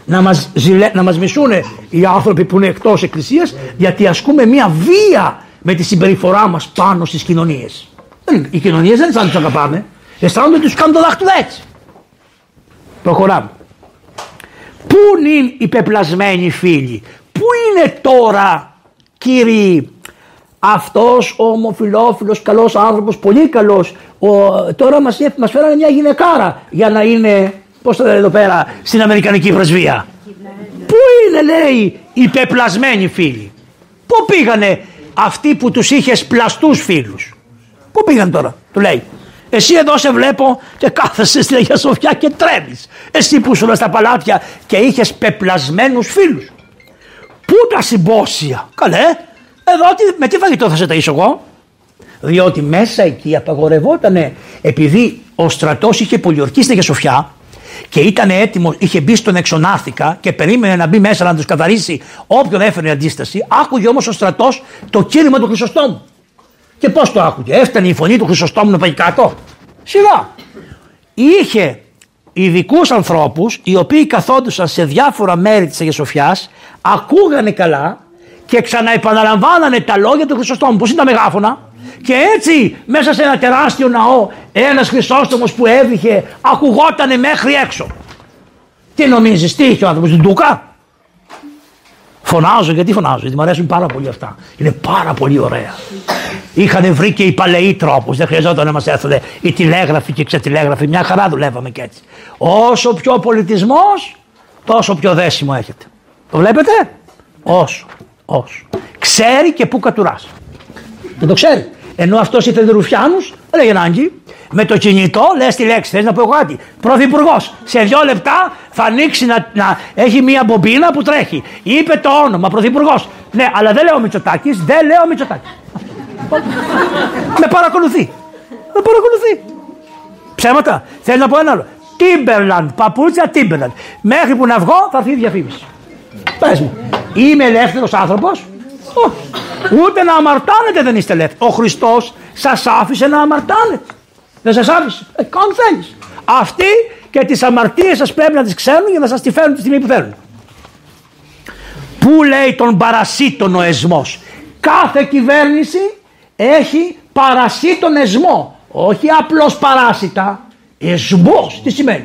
Να μας μισούν οι άνθρωποι που είναι εκτός εκκλησίας, γιατί ασκούμε μια βία με τη συμπεριφορά μας πάνω στις κοινωνίες. Οι κοινωνίες δεν αισθάνονται τους αγαπάμε, αισθάνονται ότι τους κάνουν το δάχτυλο έτσι. Προχωράμε. Πού είναι οι πεπλασμένοι φίλοι? Πού είναι τώρα, κύριοι, αυτός ο ομοφυλόφιλος καλός άνθρωπος, πολύ καλός, τώρα μας φέρανε μια γυναικάρα για να είναι, πώς θα λένε εδώ πέρα, στην Αμερικανική πρεσβεία. Πού είναι, λέει, οι πεπλασμένοι φίλοι? Πού πήγανε αυτοί που τους είχες πλαστούς φίλους? Πού πήγαν τώρα? Του λέει, εσύ εδώ σε βλέπω και κάθεσαι στη Αγία Σοφιά και τρέμεις. Εσύ που ήσουν στα παλάτια και είχες πεπλασμένους φίλους. Πού τα συμπόσια? Καλέ, εδώ με τι φαγητό θα σε ταΐσω εγώ? Διότι μέσα εκεί απαγορευότανε, επειδή ο στρατός είχε πολιορκεί στην Αγία Σοφιά και ήταν έτοιμος, είχε μπει στον Εξονάθηκα και περίμενε να μπει μέσα να τους καθαρίσει όποιον έφερε αντίσταση, άκουγε όμως ο στρατός το κήρυγμα του Χρυσοστόμου. Και πώς το άκουγε? Έφτανε η φωνή του Χρυσοστόμου να πάει κάτω? Σιγά. Είχε ειδικούς ανθρώπους οι οποίοι καθόντουσαν σε διάφορα μέρη της Αγίας Σοφιάς, ακούγανε καλά και ξαναεπαναλαμβάνανε τα λόγια του Χρυσοστόμου. Πώς είναι τα μεγάφωνα? Και έτσι μέσα σε ένα τεράστιο ναό ένας Χρυσόστομος που έβηχε ακουγότανε μέχρι έξω. Τι νομίζεις, τι είχε ο άνθρωπος, την ντούκα? Φωνάζω, γιατί φωνάζω? Γιατί μου αρέσουν πάρα πολύ αυτά. Είναι πάρα πολύ ωραία. Είχαν βρει και οι παλαιοί τρόπους. Δεν χρειαζόταν να μας έρθουν οι τηλέγραφοι και οι ξετηλέγραφοι. Μια χαρά δουλεύαμε και έτσι. Όσο πιο πολιτισμός, τόσο πιο δέσιμο έχετε. Το βλέπετε? Όσο. Ξέρει και πού κατουράς. Δεν το ξέρει. Ενώ αυτός ήθελε ρουφιάνους, έλεγε Νάγκη, με το κινητό λες τη λέξη. Θες να πω εγώ κάτι? Πρωθυπουργός, σε 2 λεπτά θα ανοίξει να έχει μία μπομπίνα που τρέχει. Είπε το όνομα, Πρωθυπουργός. Ναι, αλλά δεν λέω Μητσοτάκης, Με παρακολουθεί. Ψέματα. Θέλει να πω ένα άλλο. Τίμπερλαντ, παπούτσια Τίμπερλαντ. Μέχρι που να βγω θα έρθει η διαφήμιση. Πες μου, είμαι ελεύθερος άνθρωπος? Ούτε να αμαρτάνετε δεν είστε ελεύθεροι. Ο Χριστός σας άφησε να αμαρτάνετε. Δεν σας άφησε? Καν θέλεις. Αυτοί και τις αμαρτίες σας πρέπει να τις ξέρουν για να σας τη φέρουν τη στιγμή που θέλουν. Πού λέει τον παρασίτων ο εσμός? Κάθε κυβέρνηση έχει παρασίτων εσμό, όχι απλώς παράσιτα. Εσμός τι σημαίνει?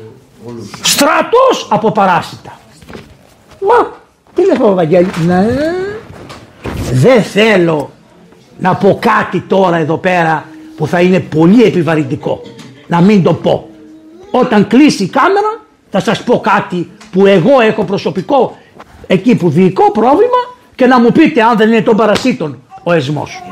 Στρατός από παράσιτα. Μα τι λες Παπαβαγγέλη? Ναι, δεν θέλω να πω κάτι τώρα εδώ πέρα που θα είναι πολύ επιβαρυντικό, να μην το πω. Όταν κλείσει η κάμερα θα σας πω κάτι που εγώ έχω προσωπικό εκεί που διοικώ πρόβλημα και να μου πείτε αν δεν είναι των παρασίτων ο εσμός.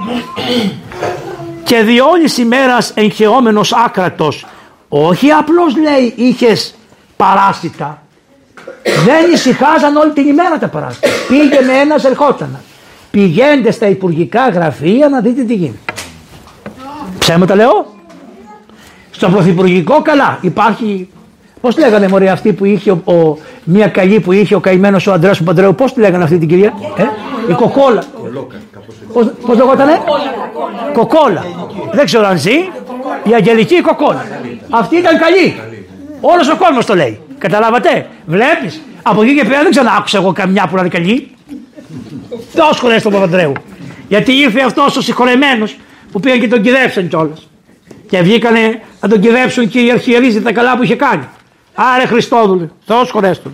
Και διόλης ημέρας εγχαιόμενος άκρατος, όχι απλώς λέει είχες παράσιτα, δεν ησυχάζαν όλη την ημέρα τα παράσιτα. Πήγαινε ένας, ερχόταν. Πηγαίνετε στα υπουργικά γραφεία να δείτε τι γίνεται. Ψέματα λέω? Στο πρωθυπουργικό καλά υπάρχει. Πώς λέγανε μωρέ αυτή που είχε μια καλή που είχε ο καημένος ο Ανδρέας Παντρέου? Πώς τη λέγανε αυτή την κυρία? Η Κοκόλα. Πώς λεγότανε? Κοκόλα. Δεν ξέρω αν ζει. Η Αγγελική Κοκόλα. Αυτή ήταν καλή. Όλος ο κόσμος το λέει. Καταλάβατε? Βλέπεις? Από εκεί και πέρα δεν ξανάκουσα εγώ καμιά που να είναι καλή. Δεν σχολές τον Παπαντρέου. Γιατί ήρθε αυτός ο συγχωρεμένος που πήγαν και τον κυδέψαν κιόλας. Και βγήκανε να τον κυδέψουν και οι αρχιερείς τα καλά που είχε κάνει. Άρε Χριστόδουλε, Θεός χωρέστον.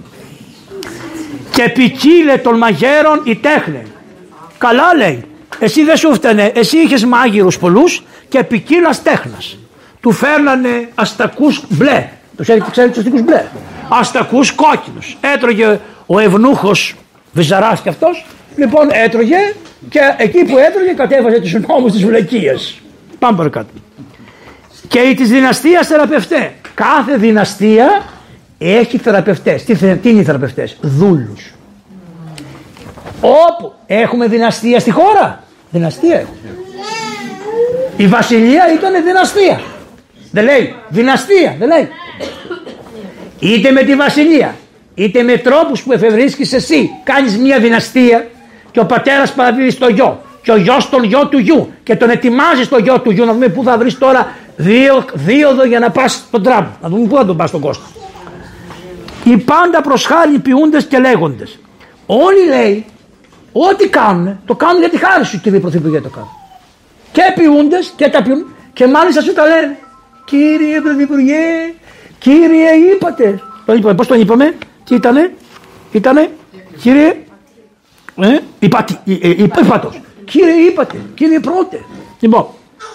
Και ποικίλε των μαγέρων η τέχνη. Καλά λέει. Εσύ δεν σου φταίνε. Εσύ είχες μάγειρους πολλούς και ποικίλας τέχνας. Του φέρνανε αστακούς μπλε. Ξέρετε τους αστακούς μπλε? Αστακούς κόκκινους. Έτρωγε ο ευνούχος Βυζαράς κι αυτός. Λοιπόν έτρωγε και εκεί που έτρωγε κατέβαζε τους νόμους της βλακείας. Πάμε παρακάτω. Και η της δυναστείας θεραπευτέ. Κάθε δυναστεία έχει θεραπευτές. Τι είναι οι θεραπευτές? Δούλους. Όπου έχουμε δυναστεία στη χώρα, δυναστεία έχουμε. Η βασιλεία ήταν δυναστεία. Δεν λέει δυναστεία, δεν λέει. Είτε με τη βασιλεία, είτε με τρόπους που εφευρίσκεις εσύ, κάνεις μια δυναστεία και ο πατέρας παραδίδει στο γιο και ο γιος τον γιο του γιου και τον ετοιμάζει στο γιο του γιου, να δούμε πού θα βρεις τώρα δίωδο για να πας στον τράμπο, να δούμε πού θα τον πας στον Κώστα. Οι πάντα προς χάρη ποιούντες και λέγοντες. Όλοι λέει ό,τι κάνουν το κάνουν για τη χάρη σου, κύριε Πρωθυπουργέ, το κάνουν. Και ποιούντες και τα ποιούν και μάλιστα σου τα λένε. Κύριε Πρωθυπουργέ, κύριε είπατε. Πώς τον είπαμε? Τι ήτανε? Κύριε είπατος. Κύριε είπατε, κύριε πρώτε. Λοιπόν,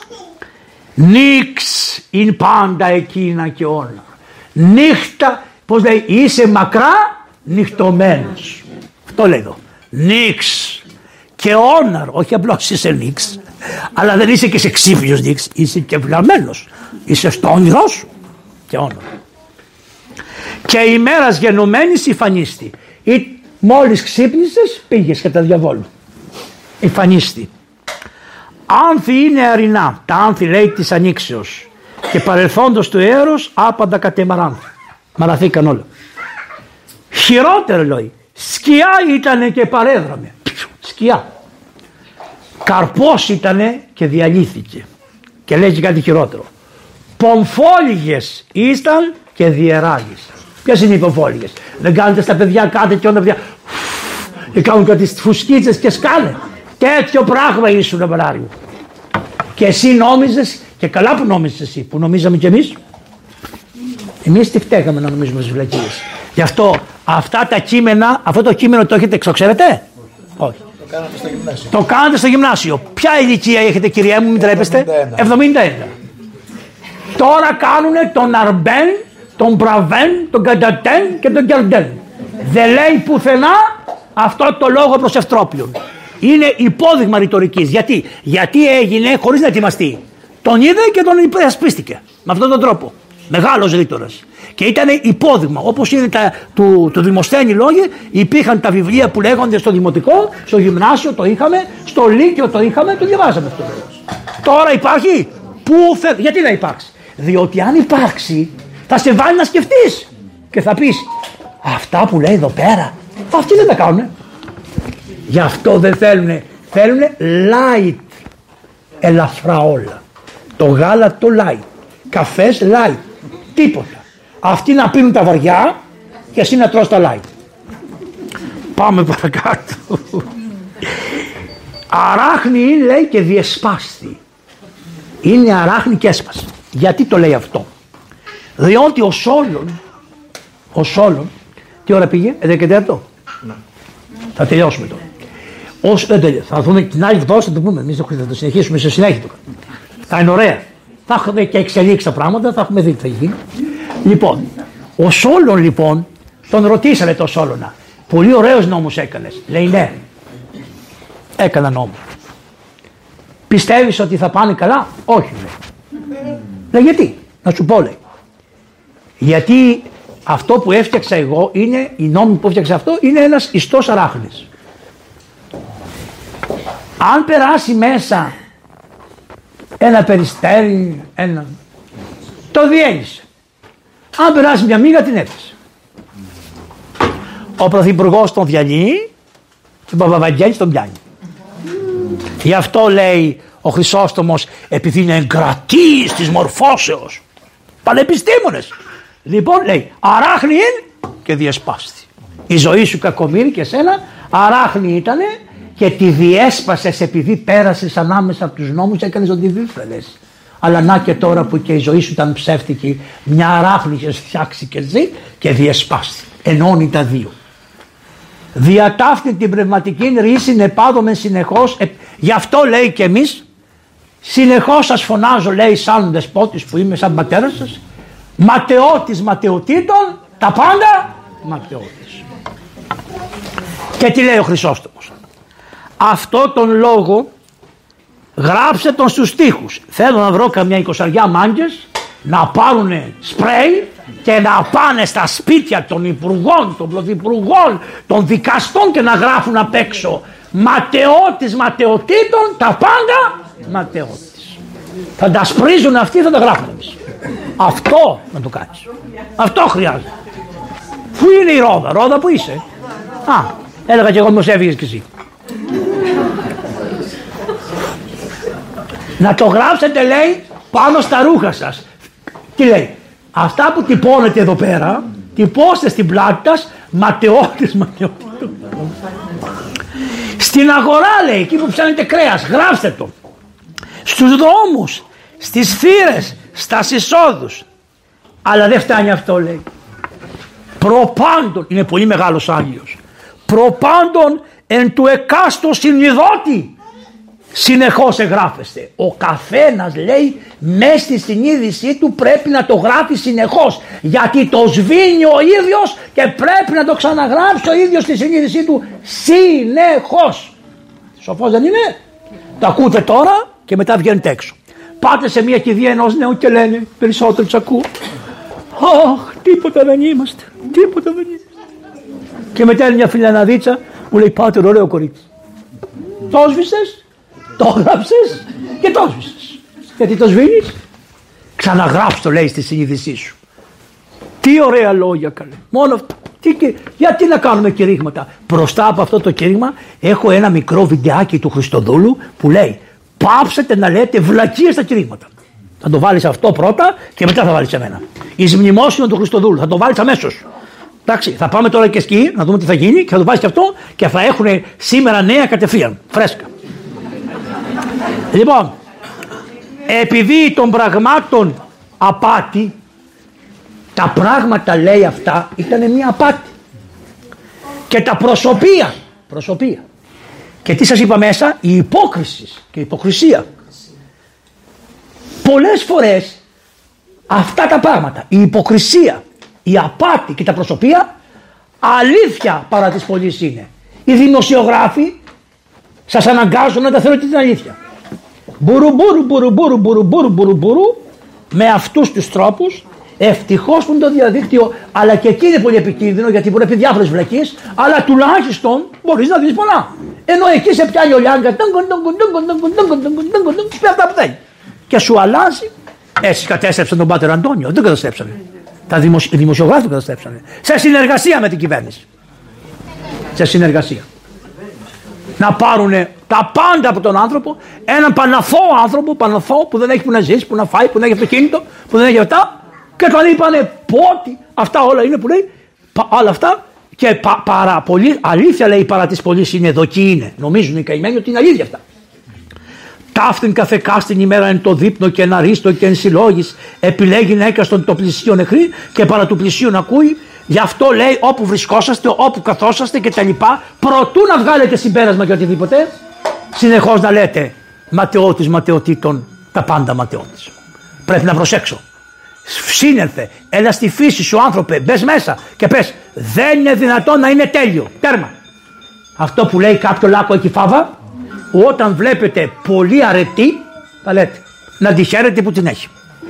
νίξ είναι πάντα εκείνα και όλα. Νύχτα, πώς λέει, είσαι μακρά νυχτωμένος. Αυτό λέει εδώ. Νίξ και όναρ, όχι απλώς είσαι νίξ, αλλά δεν είσαι και σε ξύπνιος νίξ, είσαι και βλαμμένος. Είσαι στο όνειρό σου και όναρ. Και ημέρας γενομένης υφανίστη. Ή μόλις ξύπνησες πήγες κατά διαβόλου. Υφανίστη. Άνθη είναι αρινά. Τα άνθη λέει της ανοίξεως. Και παρελθόντος του έωρος άπαντα κατεμαράνθη. Μαραθήκαν όλα. Χειρότερο λέει. Σκιά ήτανε και παρέδραμε. Σκιά. Καρπός ήτανε και διαλύθηκε. Και λέει και κάτι χειρότερο. Πομφόλιγες ήσταν και διεράγησαν. Ποιες είναι οι πομφόλιγες? Δεν κάνετε στα παιδιά κάτι και όλα παιδιά και κάνουν κάτι φουσκίτσες και σκάνε. Τέτοιο πράγμα ήσουν απαράριο. Και εσύ νόμιζες, και καλά που νόμιζες εσύ, που νομίζαμε κι εμείς. Εμείς τι φταίγαμε να νομίζουμε στις βλακίες? Γι' αυτό αυτά τα κείμενα, αυτό το κείμενο το έχετε ξοξέρετε? Όχι. Το κάνατε στο γυμνάσιο. Ποια ηλικία έχετε, κυρία μου, μην τρέπεστε? 71. Τώρα κάνουνε τον Αρμπέν, τον Μπραβέν, τον Καντατέν και τον Κερντέν. Δεν λέει πουθενά αυτό το λόγο προς Ευτρόπιον. Είναι υπόδειγμα ρητορικής. Γιατί έγινε χωρίς να ετοιμαστεί. Τον είδε και τον υπερασπίστηκε. Με αυτόν τον τρόπο. Μεγάλος ρήτορας. Και ήταν υπόδειγμα. Όπως είναι του Δημοσθένη λόγοι, υπήρχαν τα βιβλία που λέγονται στο δημοτικό, στο γυμνάσιο το είχαμε, στο λύκειο το είχαμε, το διαβάζαμε αυτό. Τώρα υπάρχει? Γιατί να υπάρξει? Διότι αν υπάρξει θα σε βάλει να σκεφτείς και θα πεις αυτά που λέει εδώ πέρα αυτοί δεν τα κάνουνε. Γι' αυτό δεν θέλουνε light, ελαφρά όλα. Το γάλα το light, καφές light, τίποτα. Αυτοί να πίνουν τα βαριά και εσύ να τρως τα light. Πάμε παρακάτω. Αράχνη είναι, λέει, και διεσπάστη. Είναι αράχνη και έσπασε. Γιατί το λέει αυτό? Διότι ο Σόλων, τι ώρα πήγε, 11 ναι. Θα τελειώσουμε τώρα. Θα δούμε την άλλη εβδομάδα, θα το πούμε. Εμείς θα το συνεχίσουμε σε συνέχεια. Θα είναι ωραία. Θα έχουμε και εξελίξει τα πράγματα, θα έχουμε δει τι θα γίνει. Λοιπόν, ο Σόλων λοιπόν, τον ρωτήσανε το Σόλωνα. Πολύ ωραίος νόμος έκανες. Λέει ναι. Έκανα νόμο. Πιστεύεις ότι θα πάνε καλά? Όχι, λέει. Λέει γιατί? Να σου πω, λέει. Γιατί αυτό που έφτιαξα εγώ είναι, η νόμη που έφτιαξα αυτό είναι ένας ιστός αράχνης. Αν περάσει μέσα ένα περιστέρι, το διέλυσε. Αν περάσει μια μύγα την έπιασε. Ο πρωθυπουργός τον διαλύει και ο Παπαβαγγέλης τον πιάνει. Γι' αυτό λέει ο Χρυσόστομος, επειδή είναι εγκρατής της μορφώσεως, πανεπιστήμονες. Λοιπόν λέει, αράχνη είναι και διεσπάστη. Η ζωή σου κακομοίρη και σένα αράχνη ήτανε και τη διέσπασες επειδή πέρασες ανάμεσα από τους νόμους και έκανες ό,τι ήθελες. Αλλά να και τώρα που και η ζωή σου ήταν ψεύτικη, μια αράχνη είχες φτιάξει και ζει και διεσπάστη. Ενώνει τα δύο. Δια ταύτη την πνευματική ρίση επάδομεν συνεχώς. Γι' αυτό λέει και εμείς συνεχώς σας φωνάζω, λέει, σαν δεσπότης που είμαι, σαν πατέρας σας, ματαιώτης ματαιωτήτων, τα πάντα ματαιώτης. Και τι λέει ο Χρυσόστομος? Αυτό τον λόγο γράψε τον στους στίχους. Θέλω να βρω καμιά 20 μάγκες να πάρουν σπρέι και να πάνε στα σπίτια των υπουργών, των πρωθυπουργών, των δικαστών και να γράφουν απ' έξω ματαιώτης ματαιωτήτων, τα πάντα ματαιώτης. Θα τα σπρίζουν αυτοί, θα τα γράφουν εμείς. Αυτό να το κάνεις. Αυτό χρειάζεται. Πού είναι η Ρόδα? Ρόδα που είσαι? Α, έλεγα και εγώ μήπως έφυγες κι εσύ. Να το γράψετε, λέει, πάνω στα ρούχα σας. Τι λέει? Αυτά που τυπώνετε εδώ πέρα, τυπώστε στην πλάτη σας ματαιώτης ματαιωτήτων. Στην αγορά, λέει, εκεί που ψάνετε κρέας, γράψτε το. Στους δρόμους, στις θύρες, στα εισόδους. Αλλά δεν φτάνει αυτό, λέει. Προπάντων, είναι πολύ μεγάλος Άγιος, προπάντων εν του εκάστο συνειδώτη συνεχώς εγγράφεστε. Ο καθένας, λέει, μες στη συνείδησή του πρέπει να το γράφει συνεχώς, γιατί το σβήνει ο ίδιος και πρέπει να το ξαναγράψει ο ίδιος στη συνείδησή του συνεχώς. Σοφός δεν είναι? Το ακούτε τώρα και μετά βγαίνετε έξω. Πάτε σε μια κηδεία ενός νέου και λένε, περισσότερο τους ακούω, αχ, τίποτα δεν είμαστε, τίποτα δεν είμαστε. Και μετά είναι μια φιλαναδίτσα που λέει, πάτε ωραίο κορίτσι. Το σβήσες, το γράψες και το σβήσες. Γιατί το σβήνεις? Ξαναγράψ' το, λέει, στη συνείδησή σου. Τι ωραία λόγια, καλέ. Μόνο αυτό. Γιατί να κάνουμε κηρύγματα? Μπροστά από αυτό το κήρυγμα έχω ένα μικρό βιντεάκι του Χριστοδούλου που λέει, πάψετε να λέτε βλακίες στα κηρύγματα. Θα το βάλεις αυτό πρώτα και μετά θα βάλεις εμένα. Εις μνημόσυνο του Χριστοδούλου. Θα το βάλεις αμέσως. Εντάξει, θα πάμε τώρα και εκεί να δούμε τι θα γίνει και θα το βάλεις και αυτό και θα έχουν σήμερα νέα κατευθείαν. Φρέσκα. Λοιπόν, επειδή των πραγμάτων απάτη, τα πράγματα, λέει, αυτά ήταν μια απάτη. Και τα προσωπία. Και τι σας είπα μέσα? Η υπόκριση και η υποκρισία. Πολλές φορές αυτά τα πράγματα, η υποκρισία, η απάτη και τα προσωπία, αλήθεια παρά τις πολλής είναι. Οι δημοσιογράφοι σας αναγκάζουν να τα θεωρείτε την αλήθεια. Μπουρου, με αυτούς τους τρόπους. Ευτυχώς που είναι το διαδίκτυο, αλλά και εκεί είναι πολύ επικίνδυνο, γιατί μπορεί να πει διάφορες βλακίες, αλλά τουλάχιστον μπορείς να δεις πολλά. Ενώ εκεί σε πιάνει ο Λιάγκα, πει αυτά που θέλει. Και σου αλλάζει. Έτσι κατέστρεψαν τον Πάτερ Αντώνιο. Δεν καταστρέψανε. Οι δημοσιογράφοι τον καταστρέψανε. Σε συνεργασία με την κυβέρνηση. Σε συνεργασία. Να πάρουν τα πάντα από τον άνθρωπο, έναν παναθώο άνθρωπο, που δεν έχει που να ζήσει, που να φάει, που δεν έχει αυτοκίνητο, που δεν έχει αυτά, Και τον είπανε πότι, αυτά όλα είναι που λέει, όλα αυτά και παρά πολύ, αλήθεια λέει παρά της πολλής είναι δοκί είναι. Νομίζουν οι καημένοι ότι είναι αλήθεια αυτά. Ταύτην καθεκάστην ημέρα εν το δείπνο και ένα ρίστο και εν συλλόγης επιλέγει να έκαστον το πλησίο νεχρή και παρά του πλησίου να ακούει. Γι' αυτό λέει όπου βρισκόσαστε, όπου καθόσαστε και τα λοιπά, προτού να βγάλετε συμπέρασμα και οτιδήποτε, συνεχώς να λέτε ματαιώτης ματαιωτήτων, τα πάντα ματαιώτης. Πρέπει να προσέξω. Σύνελθε, έλα στη φύση σου άνθρωπε, μπες μέσα και πες δεν είναι δυνατόν να είναι τέλειο. Τέρμα. Αυτό που λέει κάποιο λάκκο εκεί Φάβα, όταν βλέπετε πολύ αρετή, θα λέτε να τη χαίρετε που την έχει.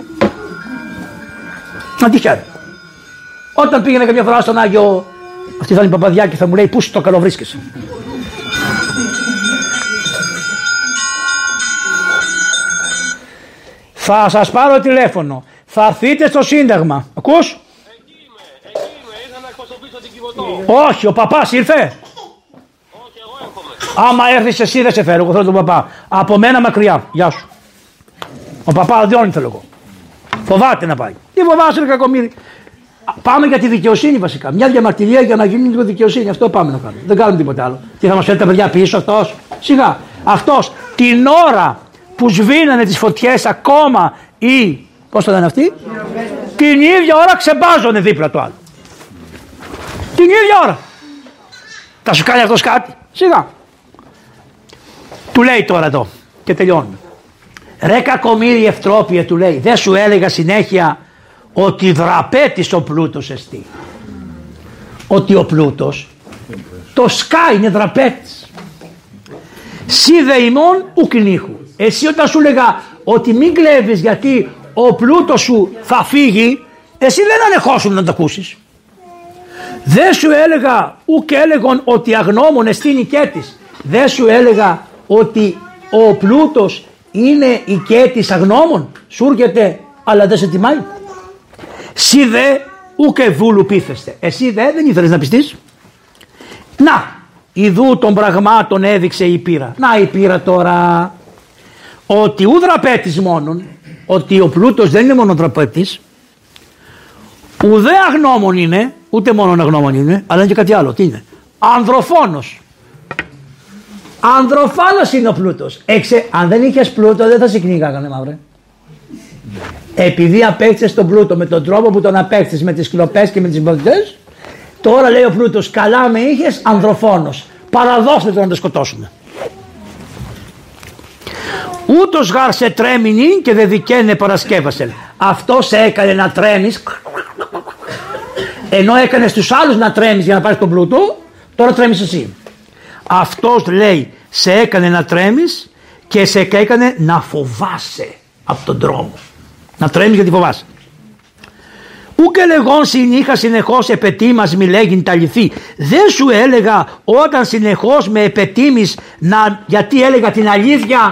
Να τη χαίρετε. Όταν πήγαινε καμιά φορά στον Άγιο, αυτή θα είναι Παπαδιάκη, θα μου λέει πού στο καλό βρίσκεσαι. Θα σας πάρω τηλέφωνο. Θα έρθείτε στο Σύνταγμα. Ακούς? Εκεί είμαι. Ήρθα να εκπροσωπήσω την Κιβωτό. Όχι, ο παπάς ήρθε. Όχι, εγώ έρχομαι. Άμα έρθεις εσύ δεν σε φέρω, εγώ θέλω τον παπά. Από μένα μακριά. Γεια σου. Ο παπά δεν θέλω εγώ. Φοβάται να πάει. Τι φοβάσαι, ρε κακομοίρη. Πάμε για τη δικαιοσύνη βασικά. Μια διαμαρτυρία για να γίνει λίγο δικαιοσύνη. Αυτό πάμε να κάνουμε. Δεν κάνουμε τίποτα άλλο. Τι θα μας φέρει τα παιδιά πίσω αυτός? Σιγά. Αυτός την ώρα που σβήνανε τις φωτιές ακόμα ή. Πώς το λένε αυτοί? Την ίδια ώρα ξεμπάζωνε δίπλα το άλλο. Την ίδια ώρα. Θα σου κάνει αυτός κάτι? Σιγά. Του λέει τώρα εδώ και τελειώνουμε. Ρε κακομοίρη ευτρόπιε, του λέει, δεν σου έλεγα συνέχεια ότι δραπέτης ο πλούτος εστί? Ότι ο πλούτος το σκάι είναι δραπέτης. Σι δε ημών ουκνίχου. Εσύ όταν σου έλεγα ότι μην κλέβεις γιατί ο πλούτος σου θα φύγει, εσύ δεν ανεχόσουν να το ακούσεις. Δεν σου έλεγα ουκ έλεγον ότι αγνώμων εστί νικέτης. Δεν σου έλεγα ότι ο πλούτος είναι οικέτης αγνώμων. Σου έρχεται αλλά δεν σε τιμάει. Σι δε ουκ βούλου πείθεστε. Εσύ δεν ήθελες να πιστείς. Να, ιδού των πραγμάτων έδειξε η πείρα. Να η πείρα τώρα. Ότι ου δραπέτης μόνον, ότι ο πλούτος δεν είναι μόνο δραπέτης, ουδέ αγνώμων είναι, ούτε μόνο αγνώμων είναι, αλλά είναι και κάτι άλλο. Τι είναι? Ανδροφόνος. Ανδροφάνος είναι ο πλούτος. Αν δεν είχες πλούτο δεν θα σε κυνηγάγανε μαύρε. Επειδή απέκτησες τον πλούτο με τον τρόπο που τον απέκτησες, με τις κλοπές και με τις μποδιτές, τώρα λέει ο πλούτος καλά με είχες ανδροφόνος. Παραδώστε το να το σκοτώσουμε. Ούτως γάρ σε τρέμεινι και δεν δικαίνε παρασκεύασεν. Αυτό σε έκανε να τρέμεις, ενώ έκανες τους άλλους να τρέμεις για να πάρεις τον πλούτο, τώρα τρέμεις εσύ. Αυτός λέει σε έκανε να τρέμεις και σε έκανε να φοβάσαι από τον δρόμο. Να τρέμεις γιατί φοβάσαι. Ούκε λεγόν συνήχα συνεχώς επετήμας μη λέγειν τα λυθή. Δεν σου έλεγα όταν συνεχώς με επετήμεις γιατί έλεγα την αλήθεια.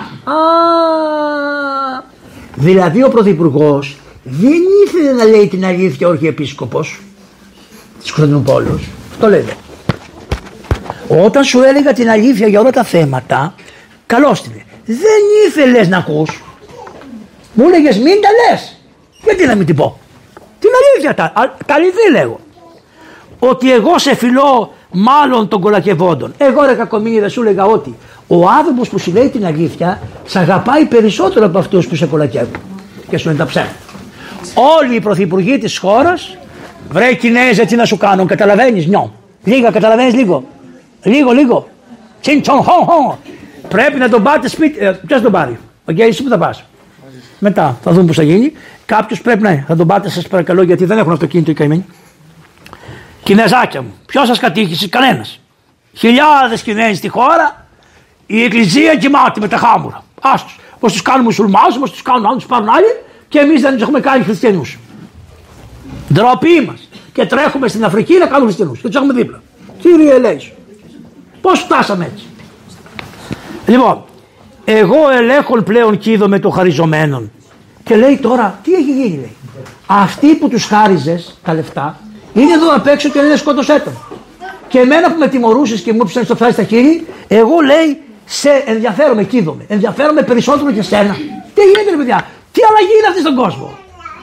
Δηλαδή ο πρωθυπουργός δεν ήθελε να λέει την αλήθεια ο αρχιεπίσκοπος της Κωνσταντινούπολης. Αυτό λέει. Όταν σου έλεγα την αλήθεια για όλα τα θέματα, καλώς την. Δεν ήθελες να ακούς. Μου έλεγες μην τα λες. Γιατί να μην την πω? Την αλήθεια, τα αλήθεια λέγω. Ότι εγώ σε φιλώ μάλλον των κολακευόντων. Εγώ ρε κακομοίρη δεν σου έλεγα ότι ο άνθρωπος που σου λέει την αλήθεια σε αγαπάει περισσότερο από αυτούς που σε κολακεύουν και σου είναι τα ψέματα. Όλοι οι πρωθυπουργοί της χώρας, βρε Κινέζε τι να σου κάνουν, καταλαβαίνεις? Νιώ. Λίγα, καταλαβαίνεις λίγο. Λίγο. Τσιν τσον χον χον. Πρέπει να τον πάτε σπίτι. Ποιος τον πάρει? Ο Γκέις που θα πας? Μετά θα δούμε πώς θα γίνει. Κάποιος πρέπει να θα τον πάτε, σας παρακαλώ, γιατί δεν έχουν αυτοκίνητο οι καημένοι. Κινεζάκια μου, ποιος σας κατήχησε? Κανένας. Χιλιάδες Κινέζοι στη χώρα, η εκκλησία κοιμάται με τα χάμουρα. Άστος. Πώς τους κάνουν μουσουλμάνους, πώς τους κάνουν άλλους, τους πάρουν άλλοι και εμείς δεν τους έχουμε κάνει χριστιανούς. Ντροπή μας. Και τρέχουμε στην Αφρική να κάνουμε χριστιανούς και τους έχουμε δίπλα. Κύριε Ελέησο, πώς φτάσαμε έτσι? Λοιπόν, εγώ ελέγχον πλέον κοίδω των χαριζομένων. Και λέει τώρα, τι έχει γίνει, λέει. Αυτοί που τους χάριζες τα λεφτά είναι εδώ απ' έξω και λένε σκότωσέ τον. Και εμένα που με τιμωρούσες και μου έπιασες στο φράσι στα χείλη, εγώ λέει σε ενδιαφέρομαι, κοίδομαι. Ενδιαφέρομαι περισσότερο και σένα. Τι γίνεται, ρε παιδιά, τι αλλαγή είναι αυτή στον κόσμο?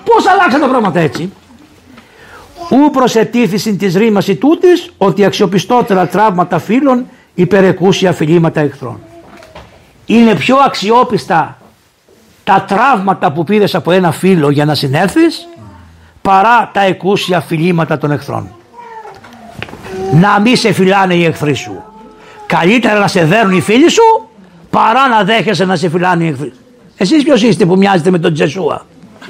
Πώς αλλάξαν τα πράγματα έτσι? Ου προσετήθησιν της ρήμαση τούτης ότι αξιοπιστότερα τραύματα φίλων υπερεκούσια φιλήματα εχθρών. Είναι πιο αξιόπιστα τα τραύματα που πήρες από ένα φίλο για να συνέλθεις παρά τα εκούσια φιλήματα των εχθρών. Να μη σε φιλάνε οι εχθροί σου. Καλύτερα να σε δέρνουν οι φίλοι σου παρά να δέχεσαι να σε φιλάνε οι εχθροί. Εσείς ποιος είστε που μοιάζετε με τον Τζεσούα?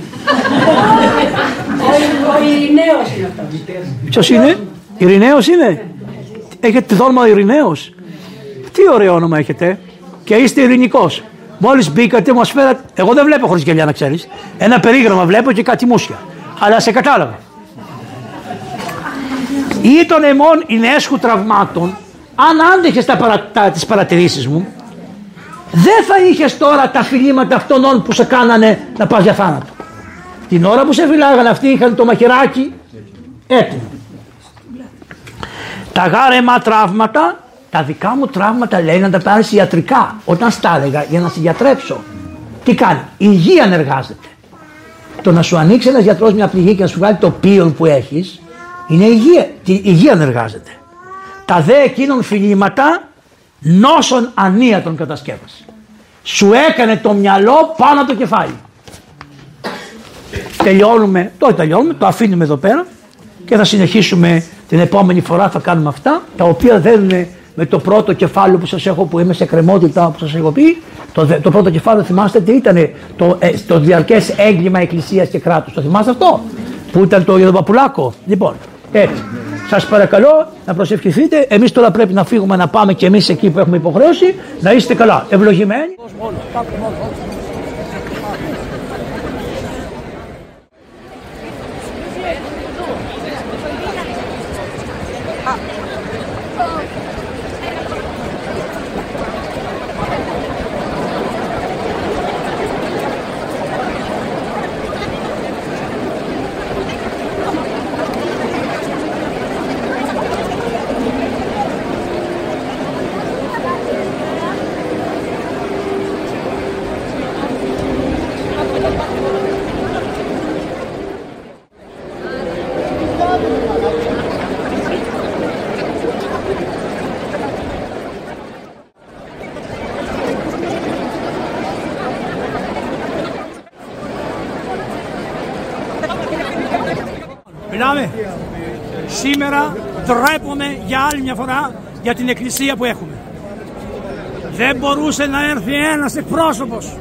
Ο Ειρηναίος είναι αυτός. Ποιος είναι? Ειρηναίος είναι? Έχετε το όνομα Ειρηναίος? Τι ωραίο όνομα έχετε. Και είστε ειρηνικός. Μόλις μπήκατε μας φέρατε. Εγώ δεν βλέπω χωρίς γυαλιά, να ξέρεις. Ένα περίγραμμα βλέπω και κάτι μουσια. Αλλά σε κατάλαβα. Ή των αιμών είναι έσχου τραυμάτων. Αν άντεχες τις παρατηρήσεις μου, δεν θα είχες τώρα τα φιλήματα αυτών που σε κάνανε να πας για θάνατο. Την ώρα που σε φυλάγανε αυτοί είχαν το μαχαιράκι έτοιμο. Τα γάρεμα τραύματα, τα δικά μου τραύματα λέει να τα πάρεις ιατρικά. Όταν στα έλεγα για να σε γιατρέψω, τι κάνει? Η υγεία εργάζεται. Το να σου ανοίξει ένας γιατρός μια πληγή και να σου βγάλει το πίον που έχεις, είναι υγεία. Η υγεία εργάζεται. Τα δε εκείνων φιλήματα νόσων ανίατων κατασκεύασε. Σου έκανε το μυαλό πάνω από το κεφάλι. Τελειώνουμε, τώρα τελειώνουμε, το αφήνουμε εδώ πέρα και θα συνεχίσουμε την επόμενη φορά. Θα κάνουμε αυτά τα οποία δένουν με το πρώτο κεφάλαιο που σας έχω, που είμαι σε κρεμότητα που σας έχω πει. Το πρώτο κεφάλαιο θυμάστε τι ήταν? Το διαρκές έγκλημα εκκλησίας και κράτους. Το θυμάστε αυτό που ήταν το για τον Παπουλάκο? Λοιπόν, έτσι. Σας παρακαλώ να προσευχηθείτε. Εμείς τώρα πρέπει να φύγουμε, να πάμε και εμείς εκεί που έχουμε υποχρέωση. Να είστε καλά, ευλογημένοι. Μιλάμε. Σήμερα ντρέπομαι για άλλη μια φορά για την εκκλησία που έχουμε. Δεν μπορούσε να έρθει ένας εκπρόσωπος.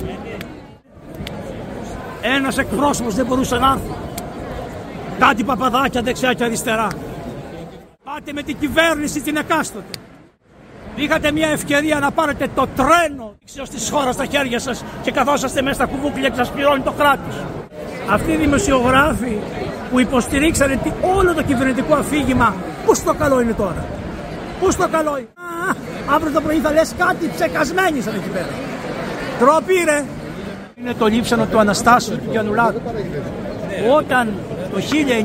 Ένας εκπρόσωπος δεν μπορούσε να έρθει. Κάτι παπαδάκια δεξιά και αριστερά. Πάτε με την κυβέρνηση την εκάστοτε. Είχατε μια ευκαιρία να πάρετε το τρένο της χώρας στα χέρια σας και καθόσαστε μέσα στα κουβούκλια και σας πληρώνει το κράτος. Αυτοί οι δημοσιογράφοι που υποστηρίξανε όλο το κυβερνητικό αφήγημα, πού στο καλό είναι τώρα? Πού στο καλό είναι? Αύριο το πρωί θα λες κάτι ψεκασμένοι σαν εκεί πέρα. Τροπή ρε. Είναι το λείψανο του Αναστάσιου του Γιαννουλάκου. Όταν το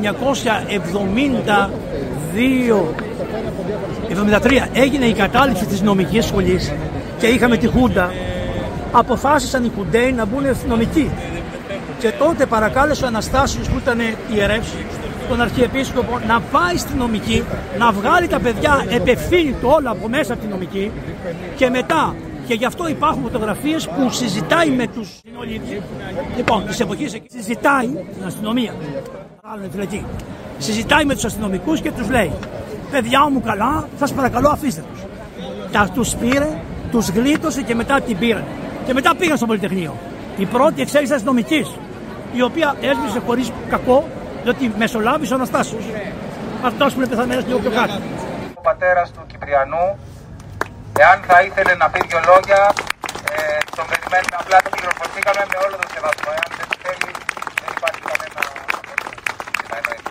1972-73 έγινε η κατάληψη της νομικής σχολής και είχαμε τη Χούντα, αποφάσισαν οι Χουντέοι να μπουν αστυνομικοί. Και τότε παρακάλεσε ο Αναστάσιος που ήταν ιερεύς, τον Αρχιεπίσκοπο, να πάει στη νομική, να βγάλει τα παιδιά επευθύνητο όλα από μέσα από τη νομική και μετά, και γι' αυτό υπάρχουν φωτογραφίες που συζητάει με τους συνολίτες, λοιπόν, της εποχής εκεί, συζητάει την αστυνομία, συζητάει με τους αστυνομικούς και τους λέει: παιδιά μου καλά, σας παρακαλώ αφήστε τους. Τους πήρε, τους γλίτωσε και μετά την πήραν. Και μετά πήγαν στο Πολυτεχνείο. Η πρώτη εξέλιξη αστυνομικής, η οποία έσβησε χωρίς κακό, διότι μεσολάβησε ο Αναστάσιος. Αυτός που είναι πεθαμένος λίγο πιο κάτω. Ο πατέρας του Κυπριανού, εάν θα ήθελε να πει δυο λόγια, τον περιμένουμε, απλά το πληροφορηθήκαμε με όλο το σεβασμό. Εάν δεν θέλει, δεν υπάρχει κανένα εννοείται.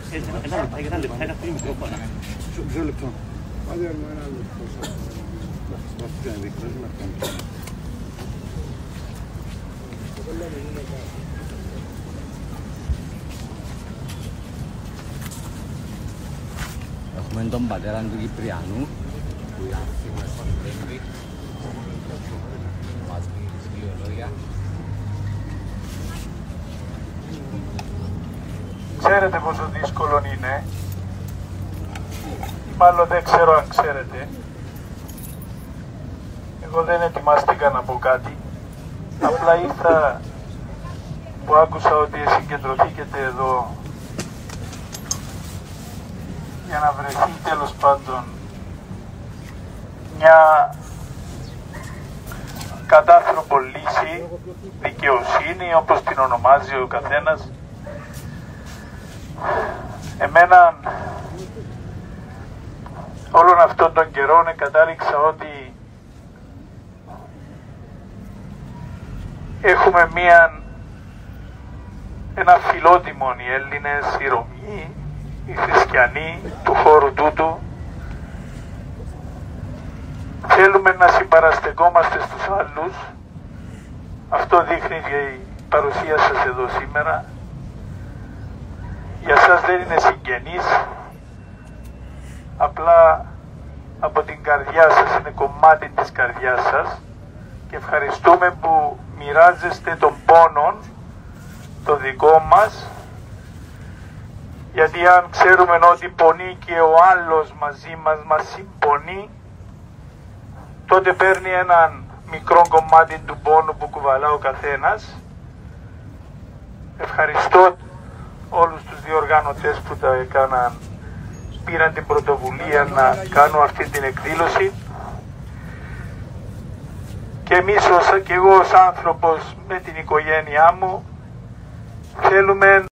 Ένα μικρόφωνο. Μισό λεπτό. Άντε ένα λεπτό. Αυτό είναι δίκαιο, δεν είναι. Έχουμε τον πατέρα του Κυπριανού που ήταν σήμερα στον Τέμπη. Μας πει δύο λόγια. Ξέρετε πόσο δύσκολο είναι, μάλλον δεν ξέρω αν ξέρετε. Εγώ δεν ετοιμάστηκα να πω κάτι, απλά ήρθα που άκουσα ότι συγκεντρωθήκετε εδώ για να βρεθεί τέλος πάντων μια κατάθρωπο λύση, δικαιοσύνη όπως την ονομάζει ο καθένας. Εμένα όλων αυτών των καιρών κατάληξα ότι έχουμε ένα φιλότιμο οι Έλληνες, οι Ρωμιοί, οι χριστιανοί του χώρου τούτου. Θέλουμε να συμπαραστεκόμαστε στους άλλους. Αυτό δείχνει και η παρουσία σας εδώ σήμερα. Για σας δεν είναι συγγενής, απλά από την καρδιά σας, είναι κομμάτι της καρδιάς σας και ευχαριστούμε που μοιράζεστε τον πόνο, το δικό μας, γιατί αν ξέρουμε ότι πονεί και ο άλλος μαζί μας συμπονεί, τότε παίρνει έναν μικρό κομμάτι του πόνου που κουβαλά ο καθένας. Ευχαριστώ όλους τους διοργανωτές που τα έκαναν, πήραν την πρωτοβουλία να κάνουν αυτή την εκδήλωση και εμείς και εγώ ως άνθρωπος με την οικογένειά μου θέλουμε